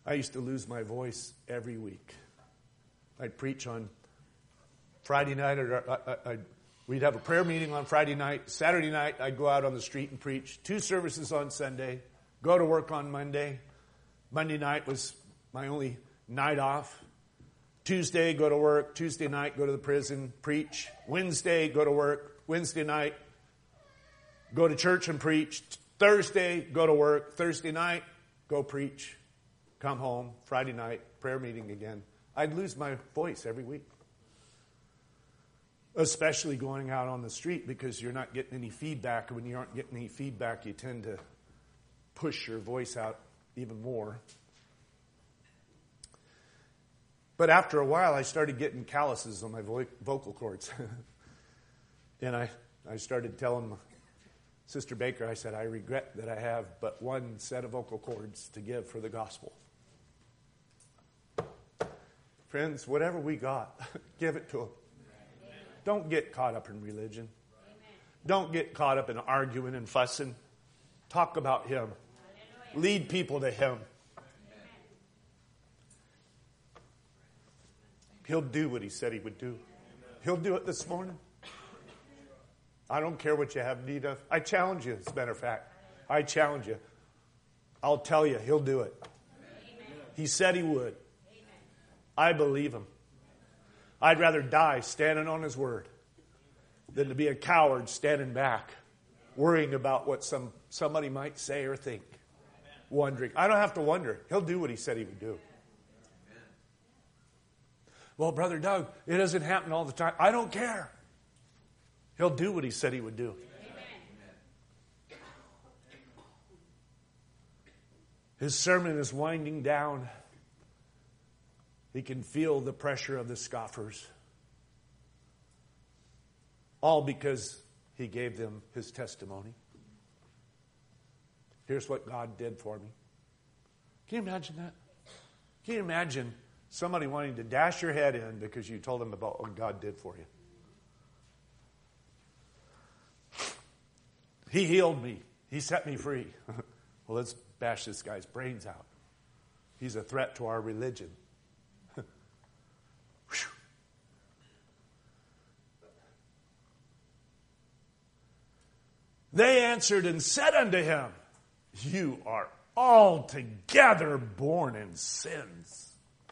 I used to lose my voice every week. I'd preach on Friday night, or we'd have a prayer meeting on Friday night. Saturday night, I'd go out on the street and preach. 2 services on Sunday. Go to work on Monday. Monday night was my only night off. Tuesday, go to work. Tuesday night, go to the prison, preach. Wednesday, go to work. Wednesday night, go to church and preach. Thursday, go to work. Thursday night, go preach. Come home. Friday night, prayer meeting again. I'd lose my voice every week. Especially going out on the street because you're not getting any feedback. And when you aren't getting any feedback, you tend to push your voice out even more. But after a while, I started getting calluses on my vocal cords. And I started telling Sister Baker, I said, I regret that I have but one set of vocal cords to give for the gospel. Friends, whatever we got, give it to them. Don't get caught up in religion. Don't get caught up in arguing and fussing. Talk about Him. Lead people to Him. He'll do what He said He would do. He'll do it this morning. I don't care what you have need of. I challenge you, as a matter of fact. I challenge you. I'll tell you, He'll do it. He said He would. I believe Him. I'd rather die standing on His word than to be a coward standing back, worrying about what somebody might say or think. Wondering. I don't have to wonder. He'll do what He said He would do. Well, Brother Doug, it doesn't happen all the time. I don't care. He'll do what He said He would do. His sermon is winding down. He can feel the pressure of the scoffers. All because He gave them His testimony. Here's what God did for me. Can you imagine that? Can you imagine somebody wanting to dash your head in because you told them about what God did for you? He healed me. He set me free. Well, let's bash this guy's brains out. He's a threat to our religion. They answered and said unto him, You are altogether born in sins.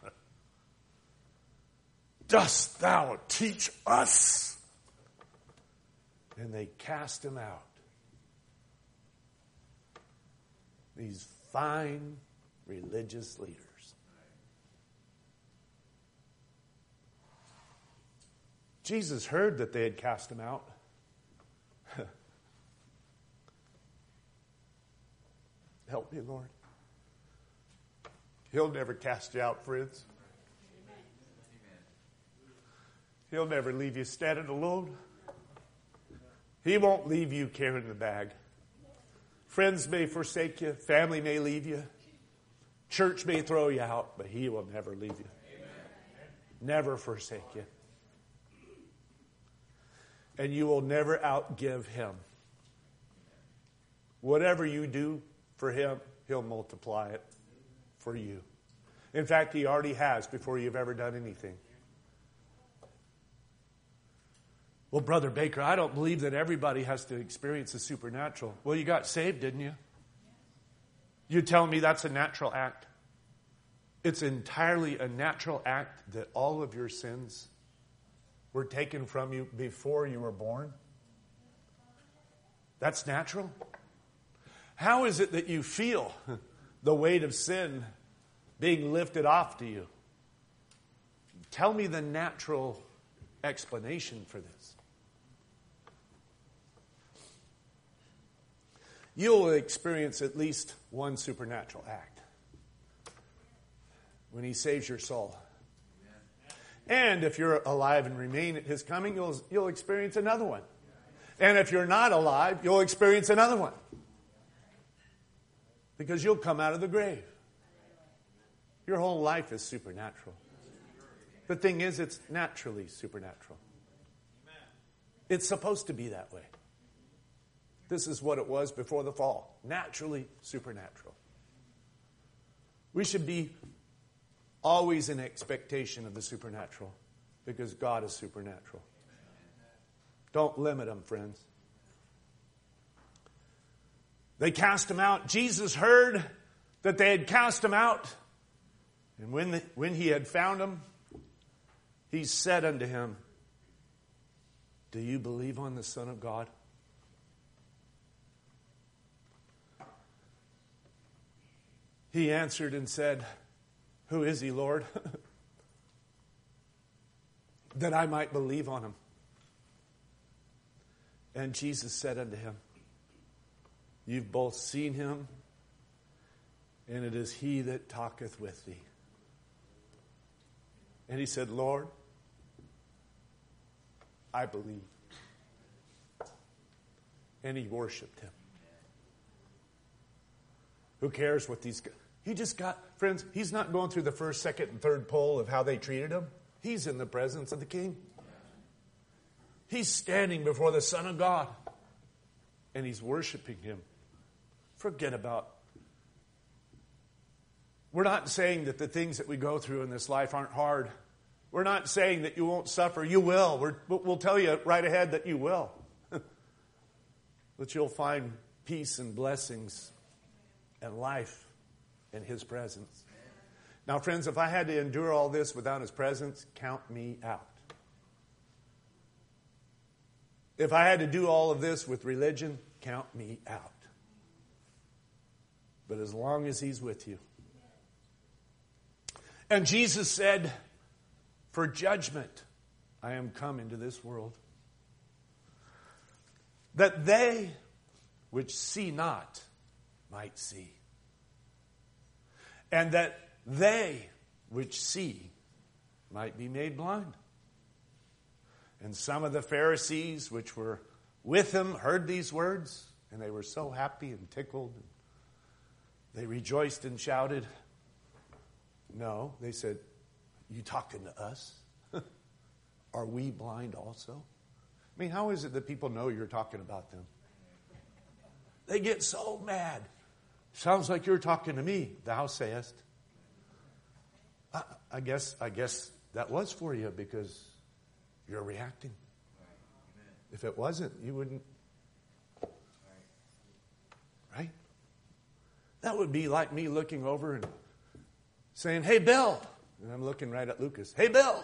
Dost thou teach us? And they cast him out. These fine religious leaders. Jesus heard that they had cast him out. Help me, Lord. He'll never cast you out, friends. He'll never leave you standing alone. He won't leave you carrying the bag. Friends may forsake you. Family may leave you. Church may throw you out, but He will never leave you. Never forsake you. And you will never outgive Him. Whatever you do for Him, He'll multiply it for you. In fact, He already has before you've ever done anything. Well, Brother Baker, I don't believe that everybody has to experience the supernatural. Well, you got saved, didn't you? You tell me that's a natural act? It's entirely a natural act that all of your sins were taken from you before you were born? That's natural? How is it that you feel the weight of sin being lifted off to you? Tell me the natural explanation for this. You'll experience at least one supernatural act when He saves your soul. And if you're alive and remain at His coming, you'll experience another one. And if you're not alive, you'll experience another one. Because you'll come out of the grave. Your whole life is supernatural. The thing is, it's naturally supernatural. It's supposed to be that way. This is what it was before the fall. Naturally supernatural. We should be always in expectation of the supernatural because God is supernatural. Don't limit him, friends. They cast him out. Jesus heard that they had cast him out. And when he had found him, he said unto him, do you believe on the Son of God? He answered and said, who is he, Lord? That I might believe on him. And Jesus said unto him, you've both seen him, and it is he that talketh with thee. And he said, Lord, I believe. And he worshiped him. Who cares what these guys... He just got... Friends, he's not going through the first, second, and third poll of how they treated him. He's in the presence of the King. He's standing before the Son of God. And he's worshiping him. Forget about... We're not saying that the things that we go through in this life aren't hard. We're not saying that you won't suffer. You will. We'll tell you right ahead that you will. That you'll find peace and blessings and life in his presence. Now, friends, if I had to endure all this without his presence, count me out. If I had to do all of this with religion, count me out. But as long as he's with you. And Jesus said, for judgment I am come into this world, that they which see not might see, and that they which see might be made blind. And some of the Pharisees which were with him heard these words, and they were so happy and tickled. They rejoiced and shouted. No, they said, you talking to us? Are we blind also? I mean, how is it that people know you're talking about them? They get so mad. Sounds like you're talking to me, thou sayest. I guess that was for you because you're reacting. If it wasn't, you wouldn't. Right? That would be like me looking over and saying, hey, Bill. And I'm looking right at Lucas. Hey, Bill.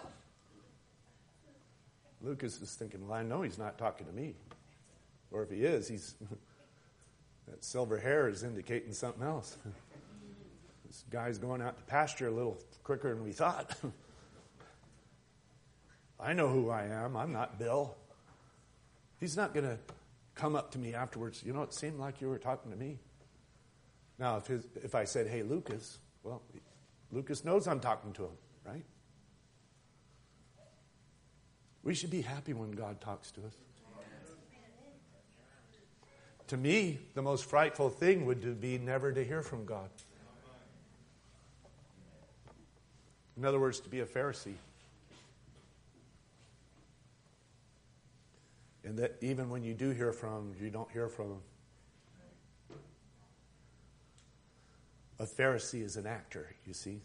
Lucas is thinking, well, I know he's not talking to me. Or if he is, that silver hair is indicating something else. This guy's going out to pasture a little quicker than we thought. I know who I am. I'm not Bill. He's not going to come up to me afterwards. You know, it seemed like you were talking to me. Now, if I said, hey, Lucas, well, Lucas knows I'm talking to him, right? We should be happy when God talks to us. To me, the most frightful thing would be never to hear from God. In other words, to be a Pharisee. And that even when you do hear from him, you don't hear from him. A Pharisee is an actor, you see.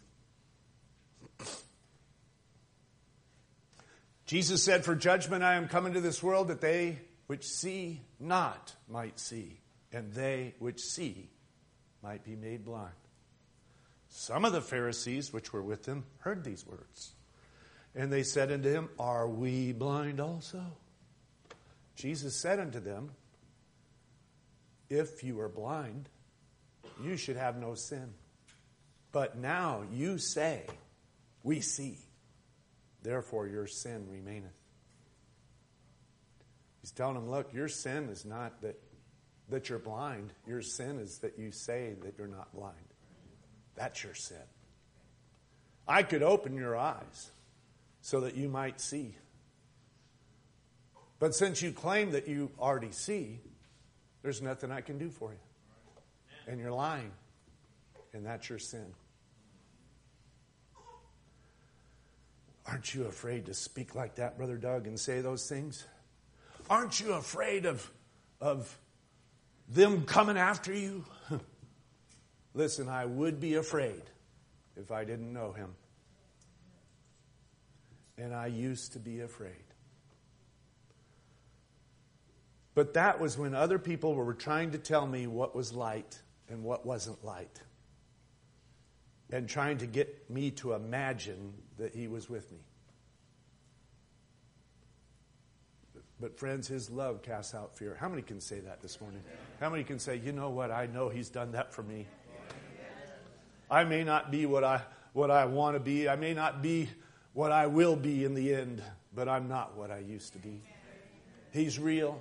Jesus said, for judgment I am come into this world, that they which see not might see, and they which see might be made blind. Some of the Pharisees which were with him heard these words. And they said unto him, are we blind also? Jesus said unto them, if you are blind, you should have no sin. But now you say, we see. Therefore your sin remaineth. He's telling them, look, your sin is not that you're blind. Your sin is that you say that you're not blind. That's your sin. I could open your eyes so that you might see. But since you claim that you already see, there's nothing I can do for you. And you're lying. And that's your sin. Aren't you afraid to speak like that, Brother Doug, and say those things? Aren't you afraid of them coming after you? Listen, I would be afraid if I didn't know him. And I used to be afraid. But that was when other people were trying to tell me what was light and what wasn't light. And trying to get me to imagine that he was with me. But friends, his love casts out fear. How many can say that this morning? How many can say, you know what, I know he's done that for me. I may not be what I want to be. I may not be what I will be in the end, but I'm not what I used to be. He's real.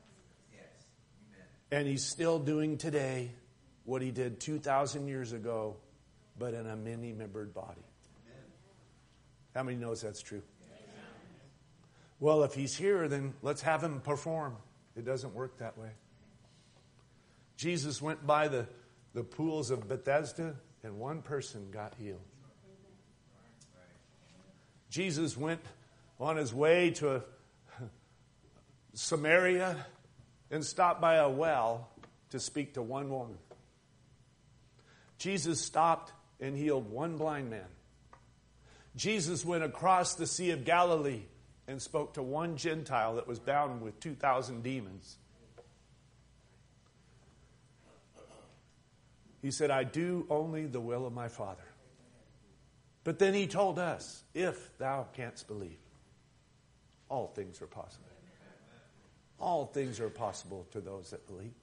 And he's still doing today what he did 2,000 years ago, but in a many-membered body. How many knows that's true? Well, if he's here, then let's have him perform. It doesn't work that way. Jesus went by the pools of Bethesda, and one person got healed. Jesus went on his way to Samaria and stopped by a well to speak to one woman. Jesus stopped and healed one blind man. Jesus went across the Sea of Galilee and spoke to one Gentile that was bound with 2,000 demons. He said, I do only the will of my Father. But then he told us, if thou canst believe, all things are possible. All things are possible to those that believe.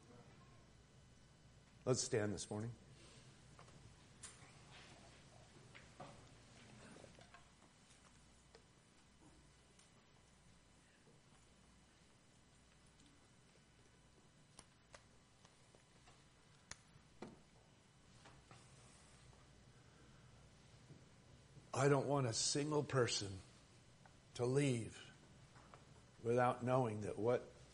Let's stand this morning. I don't want a single person to leave without knowing that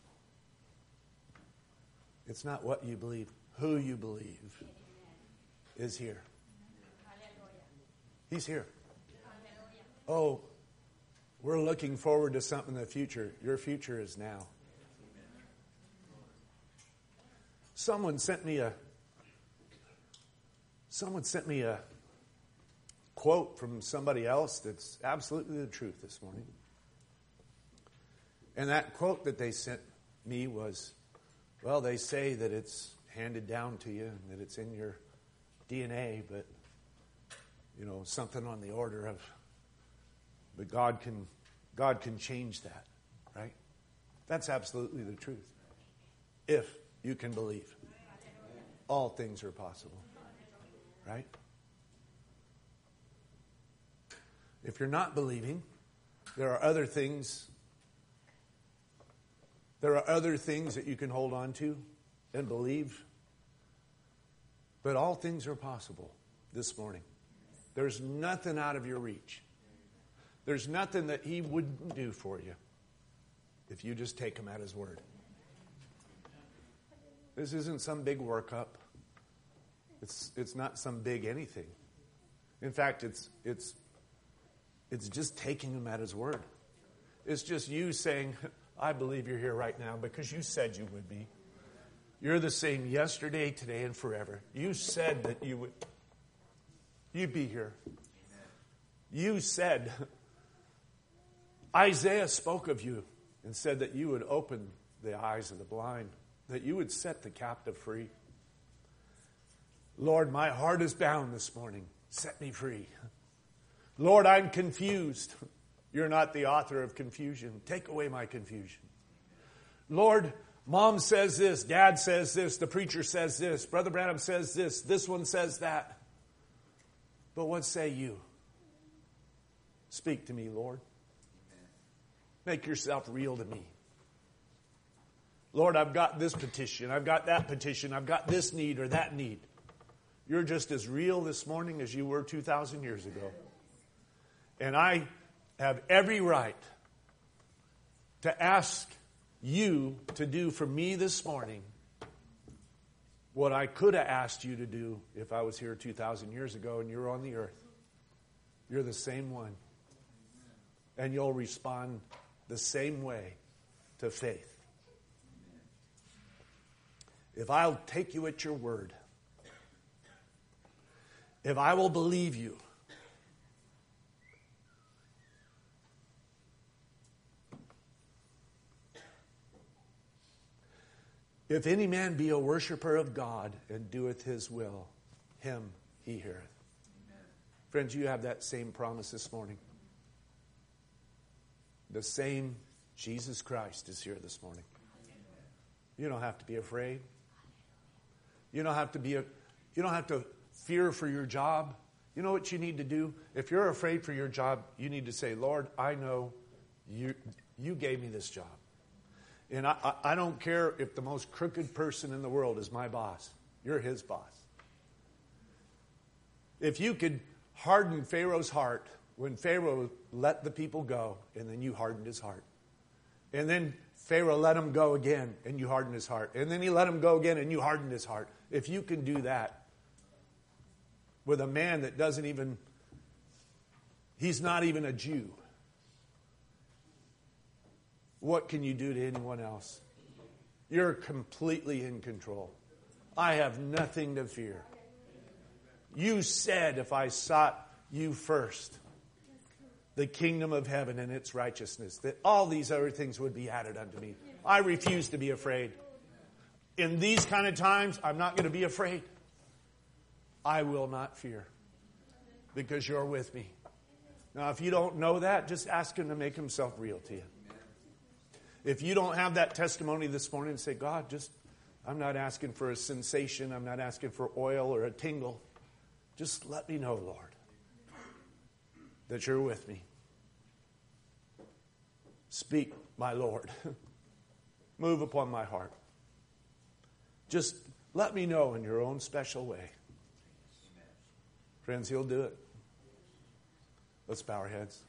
it's not what you believe, who you believe is here. He's here. Oh, we're looking forward to something in the future. Your future is now. Someone sent me a quote from somebody else that's absolutely the truth this morning. And that quote that they sent me was, well, they say that it's handed down to you and that it's in your DNA, but, something on the order of, but God can change that, right? That's absolutely the truth. If you can believe. All things are possible, right? If you're not believing, there are other things that you can hold on to and believe. But all things are possible this morning. There's nothing out of your reach. There's nothing that he wouldn't do for you if you just take him at his word. This isn't some big workup. It's not some big anything. In fact, it's just taking him at his word. It's just you saying, I believe you're here right now because you said you would be. You're the same yesterday, today, and forever. You said that you'd be here. You said, Isaiah spoke of you and said that you would open the eyes of the blind, that you would set the captive free. Lord, my heart is bound this morning. Set me free. Lord, I'm confused. You're not the author of confusion. Take away my confusion. Lord, Mom says this, Dad says this, the preacher says this, Brother Branham says this one says that. But what say you? Speak to me, Lord. Make yourself real to me. Lord, I've got this petition, I've got that petition, I've got this need or that need. You're just as real this morning as you were 2,000 years ago. And I have every right to ask you to do for me this morning what I could have asked you to do if I was here 2,000 years ago and you're on the earth. You're the same one. And you'll respond the same way to faith. If I'll take you at your word, if I will believe you, if any man be a worshiper of God and doeth his will, him he heareth. Amen. Friends, you have that same promise this morning. The same Jesus Christ is here this morning. You don't have to be afraid. You don't have to fear for your job. You know what you need to do? If you're afraid for your job, you need to say, Lord, I know you gave me this job. And I don't care if the most crooked person in the world is my boss. You're his boss. If you could harden Pharaoh's heart when Pharaoh let the people go, and then you hardened his heart. And then Pharaoh let him go again, and you hardened his heart. And then he let him go again, and you hardened his heart. If you can do that with a man that doesn't even, he's not even a Jew, what can you do to anyone else? You're completely in control. I have nothing to fear. You said if I sought you first, the kingdom of heaven and its righteousness, that all these other things would be added unto me. I refuse to be afraid. In these kind of times, I'm not going to be afraid. I will not fear because you're with me. Now, if you don't know that, just ask him to make himself real to you. If you don't have that testimony this morning, say, God, I'm not asking for a sensation. I'm not asking for oil or a tingle. Just let me know, Lord, that you're with me. Speak, my Lord. Move upon my heart. Just let me know in your own special way. Friends, he'll do it. Let's bow our heads.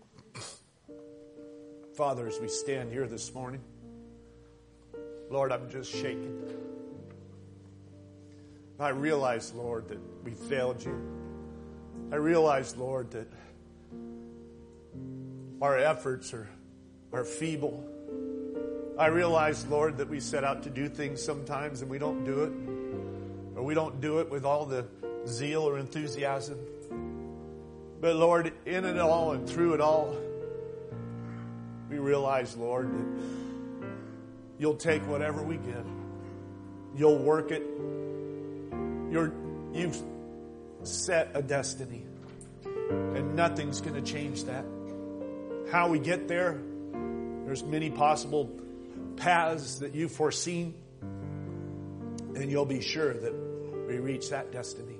Father, as we stand here this morning, Lord, I'm just shaken. I realize, Lord, that we failed you. I realize, Lord, that our efforts are feeble. I realize, Lord, that we set out to do things sometimes and we don't do it. Or we don't do it with all the zeal or enthusiasm. But Lord, in it all and through it all, we realize, Lord, that you'll take whatever we give. You'll work it. You've set a destiny. And nothing's going to change that. How we get there, there's many possible paths that you've foreseen. And you'll be sure that we reach that destiny.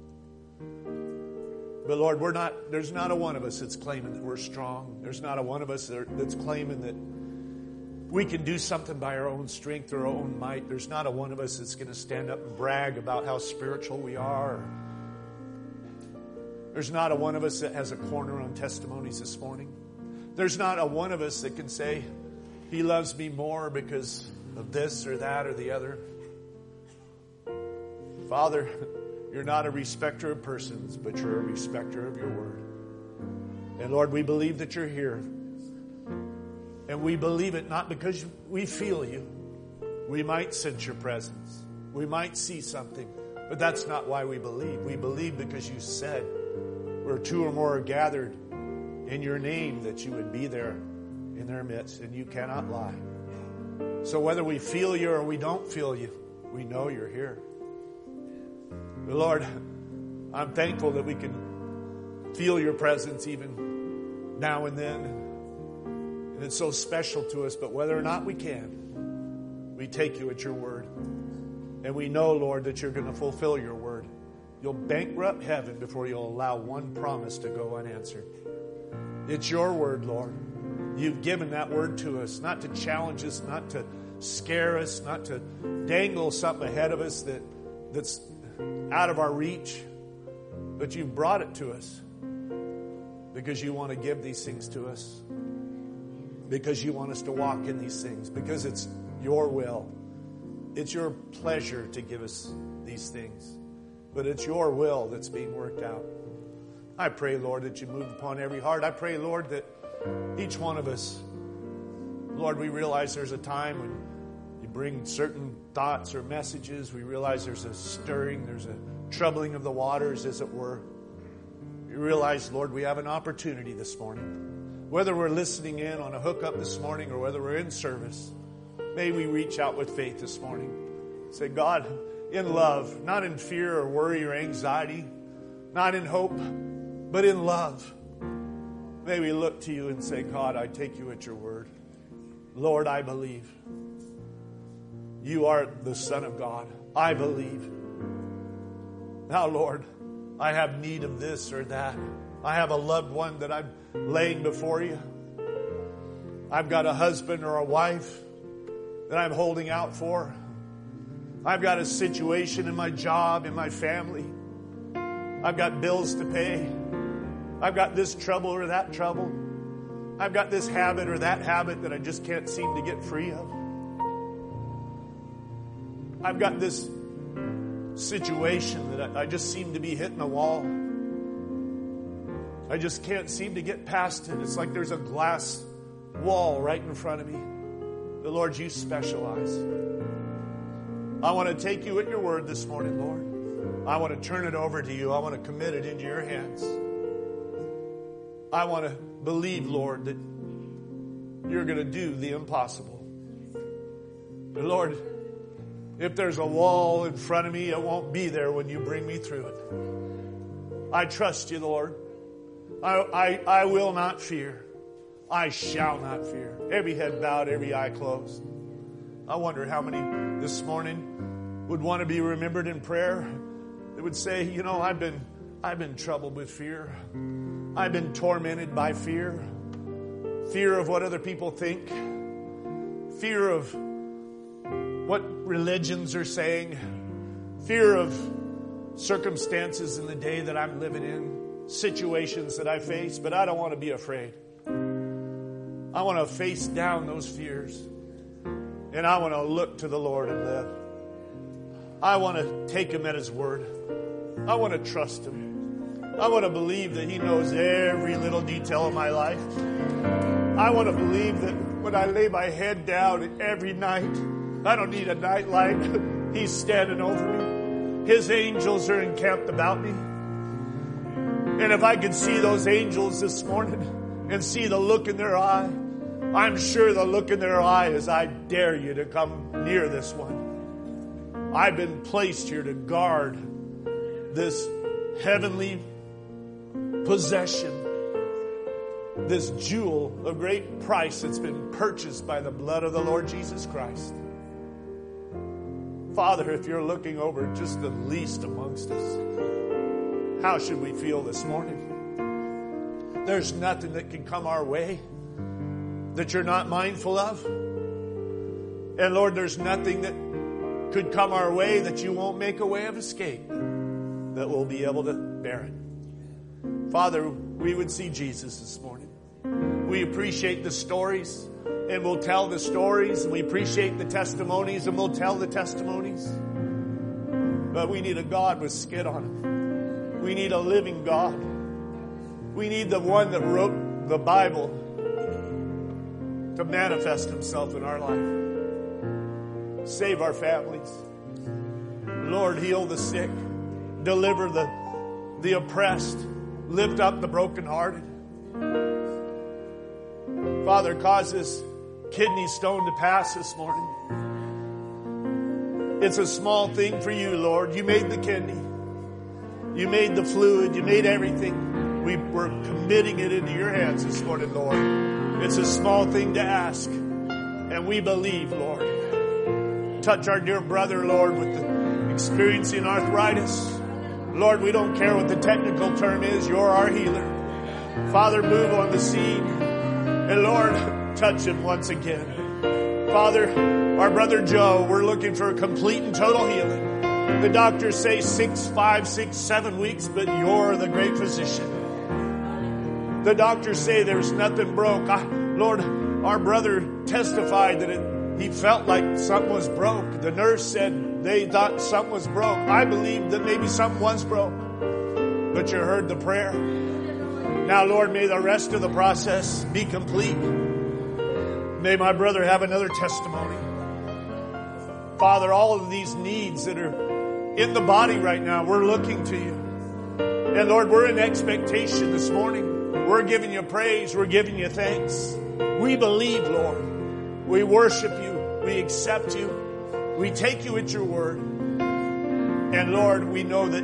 But Lord, there's not a one of us that's claiming that we're strong. There's not a one of us that's claiming that we can do something by our own strength or our own might. There's not a one of us that's going to stand up and brag about how spiritual we are. There's not a one of us that has a corner on testimonies this morning. There's not a one of us that can say, he loves me more because of this or that or the other. Father, you're not a respecter of persons, but you're a respecter of your word. And Lord, we believe that you're here. And we believe it not because we feel you. We might sense your presence. We might see something. But that's not why we believe. We believe because you said, where two or more are gathered in your name, that you would be there in their midst. And you cannot lie. So whether we feel you or we don't feel you, we know you're here. But Lord, I'm thankful that we can feel your presence even now and then. And it's so special to us. But whether or not we can, we take you at your word. And we know, Lord, that you're going to fulfill your word. You'll bankrupt heaven before you'll allow one promise to go unanswered. It's your word, Lord. You've given that word to us, not to challenge us, not to scare us, not to dangle something ahead of us that's out of our reach, but you've brought it to us because you want to give these things to us, because you want us to walk in these things, because it's your will. It's your pleasure to give us these things, but it's your will that's being worked out. I pray, Lord, that you move upon every heart. I pray, Lord, that each one of us, Lord, we realize there's a time when you bring certain thoughts or messages. We realize there's a stirring, there's a troubling of the waters, as it were. You realize, Lord, we have an opportunity this morning. Whether we're listening in on a hookup this morning or whether we're in service, may we reach out with faith this morning. Say, God, in love, not in fear or worry or anxiety, not in hope, but in love. May we look to you and say, God, I take you at your word. Lord, I believe. You are the Son of God. I believe. Now, Lord, I have need of this or that. I have a loved one that I'm laying before you. I've got a husband or a wife that I'm holding out for. I've got a situation in my job, in my family. I've got bills to pay. I've got this trouble or that trouble. I've got this habit or that habit that I just can't seem to get free of. I've got this situation that I just seem to be hitting a wall. I just can't seem to get past it. It's like there's a glass wall right in front of me. The Lord, you specialize. I want to take you at your word this morning, Lord. I want to turn it over to you. I want to commit it into your hands. I want to believe, Lord, that you're going to do the impossible. But Lord, if there's a wall in front of me, it won't be there when you bring me through it. I trust you, Lord. I will not fear. I shall not fear. Every head bowed, every eye closed. I wonder how many this morning would want to be remembered in prayer. They would say, you know, I've been troubled with fear. I've been tormented by fear. Fear of what other people think. Fear of what religions are saying. Fear of circumstances in the day that I'm living in. Situations that I face. But I don't want to be afraid. I want to face down those fears. And I want to look to the Lord and live. I want to take Him at His word. I want to trust Him. I want to believe that He knows every little detail of my life. I want to believe that when I lay my head down every night, I don't need a nightlight. He's standing over me. His angels are encamped about me. And if I could see those angels this morning and see the look in their eye, I'm sure the look in their eye is, I dare you to come near this one. I've been placed here to guard this heavenly possession, this jewel of great price that's been purchased by the blood of the Lord Jesus Christ. Father, if you're looking over just the least amongst us, how should we feel this morning? There's nothing that can come our way that you're not mindful of. And Lord, there's nothing that could come our way that you won't make a way of escape, that we'll be able to bear it. Father, we would see Jesus this morning. We appreciate the stories, and we'll tell the stories. And we appreciate the testimonies, and we'll tell the testimonies. But we need a God with skin on him. We need a living God. We need the one that wrote the Bible to manifest himself in our life. Save our families. Lord, heal the sick. Deliver the oppressed. Lift up the brokenhearted. Father, cause this kidney stone to pass this morning. It's a small thing for you, Lord. You made the kidney. You made the fluid. You made everything. We're committing it into your hands this morning, Lord. It's a small thing to ask. And we believe, Lord. Touch our dear brother, Lord, with the experiencing arthritis. Lord, we don't care what the technical term is. You're our healer. Father, move on the scene. And Lord, touch him once again. Father, our brother Joe, we're looking for a complete and total healing. The doctors say 5, 6, 7 weeks, but you're the great physician. The doctors say there's nothing broke. Lord, our brother testified that he felt like something was broke. The nurse said they thought something was broke. I believe that maybe something was broke. But you heard the prayer. Now, Lord, may the rest of the process be complete. May my brother have another testimony. Father, all of these needs that are in the body right now. We're looking to you. And Lord, we're in expectation this morning. We're giving you praise. We're giving you thanks. We believe, Lord. We worship you. We accept you. We take you at your word. And Lord, we know that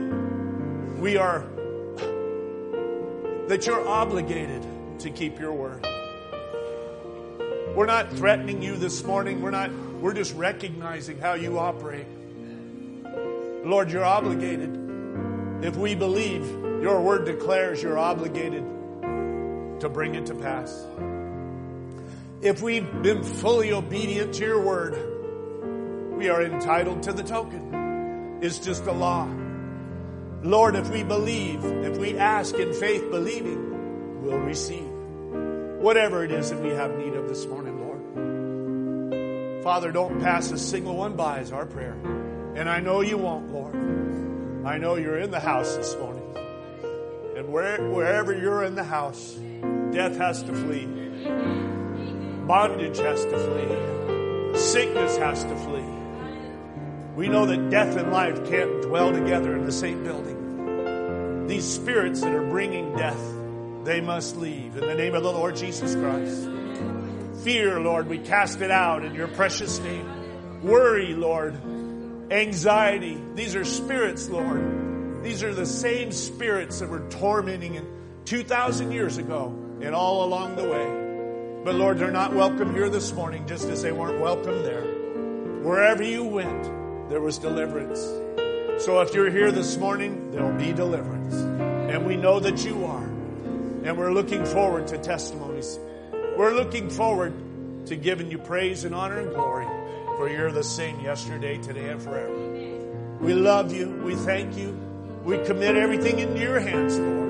that you're obligated to keep your word. We're not threatening you this morning. We're just recognizing how you operate. Lord, you're obligated. If we believe your word declares, you're obligated to bring it to pass. If we've been fully obedient to your word, we are entitled to the token. It's just a law. Lord, if we believe, if we ask in faith believing, we'll receive. Whatever it is that we have need of this morning, Lord. Father, don't pass a single one by is our prayer. And I know you won't, Lord. I know you're in the house this morning. And wherever you're in the house, death has to flee. Bondage has to flee. Sickness has to flee. We know that death and life can't dwell together in the same building. These spirits that are bringing death, they must leave in the name of the Lord Jesus Christ. Fear, Lord, we cast it out in your precious name. Worry, Lord. Anxiety. These are spirits, Lord. These are the same spirits that were tormenting 2,000 years ago and all along the way. But Lord, they're not welcome here this morning, just as they weren't welcome there. Wherever you went, there was deliverance. So if you're here this morning, there'll be deliverance. And we know that you are. And we're looking forward to testimonies. We're looking forward to giving you praise and honor and glory. For you're the same yesterday, today, and forever. We love you. We thank you. We commit everything into your hands, Lord.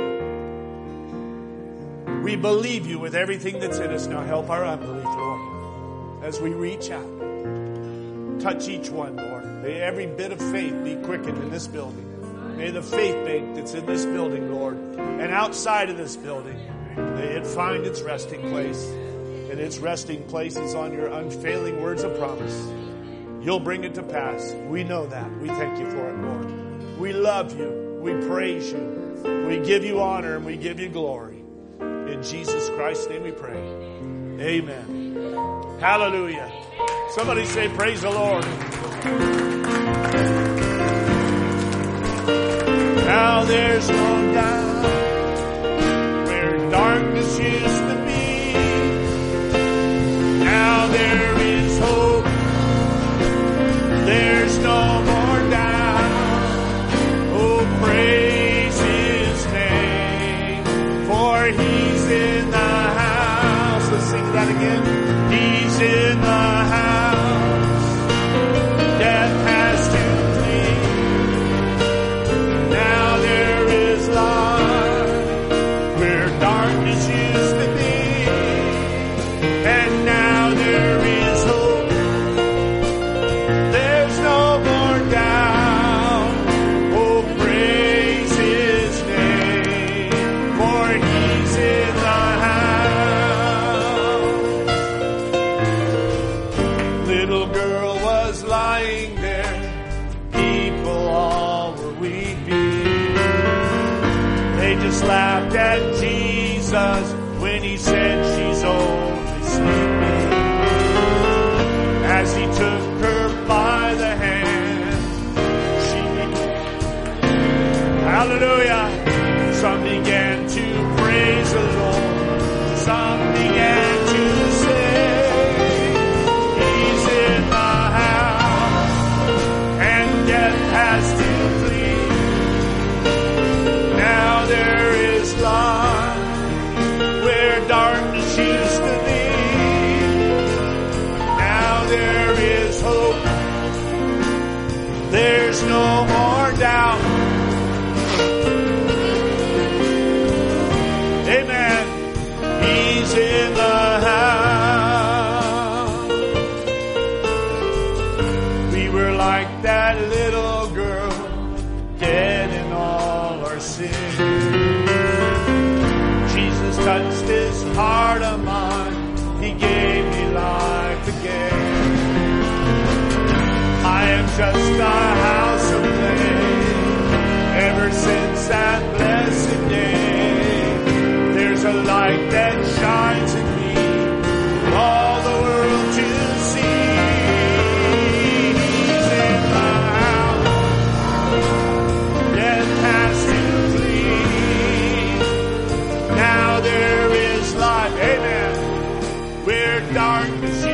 We believe you with everything that's in us. Now help our unbelief, Lord, as we reach out. Touch each one, Lord. May every bit of faith be quickened in this building. May the faith bank that's in this building, Lord, and outside of this building, may it find its resting place. And its resting place is on your unfailing words of promise. You'll bring it to pass. We know that. We thank you for it, Lord. We love you. We praise you. We give you honor and we give you glory. In Jesus Christ's name we pray. Amen. Hallelujah. Somebody say, praise the Lord. Now there's no doubt where darkness used to be. Now there is hope. There's no more doubt. Oh, praise his name, for he's in the house. Let's sing that again. He's in the house. Death has to flee. Now there is light where darkness used to be. And now there is hope. There's no more doubt. Oh, praise his name, for he's in the house. Little girl was lying there. People all were weeping. They just laughed at Jesus when he said she's only sleeping. As he took her by the hand, hallelujah, some began to praise the Lord. Some began to say, he's in the house, and death has to flee. Now there is light where darkness used to be. Now there is hope. There's no more doubt. Amen. He's in the house. We were like that little girl, dead in all our sins. Jesus touched his heart of mine. He gave me life again. I am just a house of It's that blessed day. There's a light that shines in me, for all the world to see. He's in my house. Death has to flee. Now there is light. Amen. Where darkness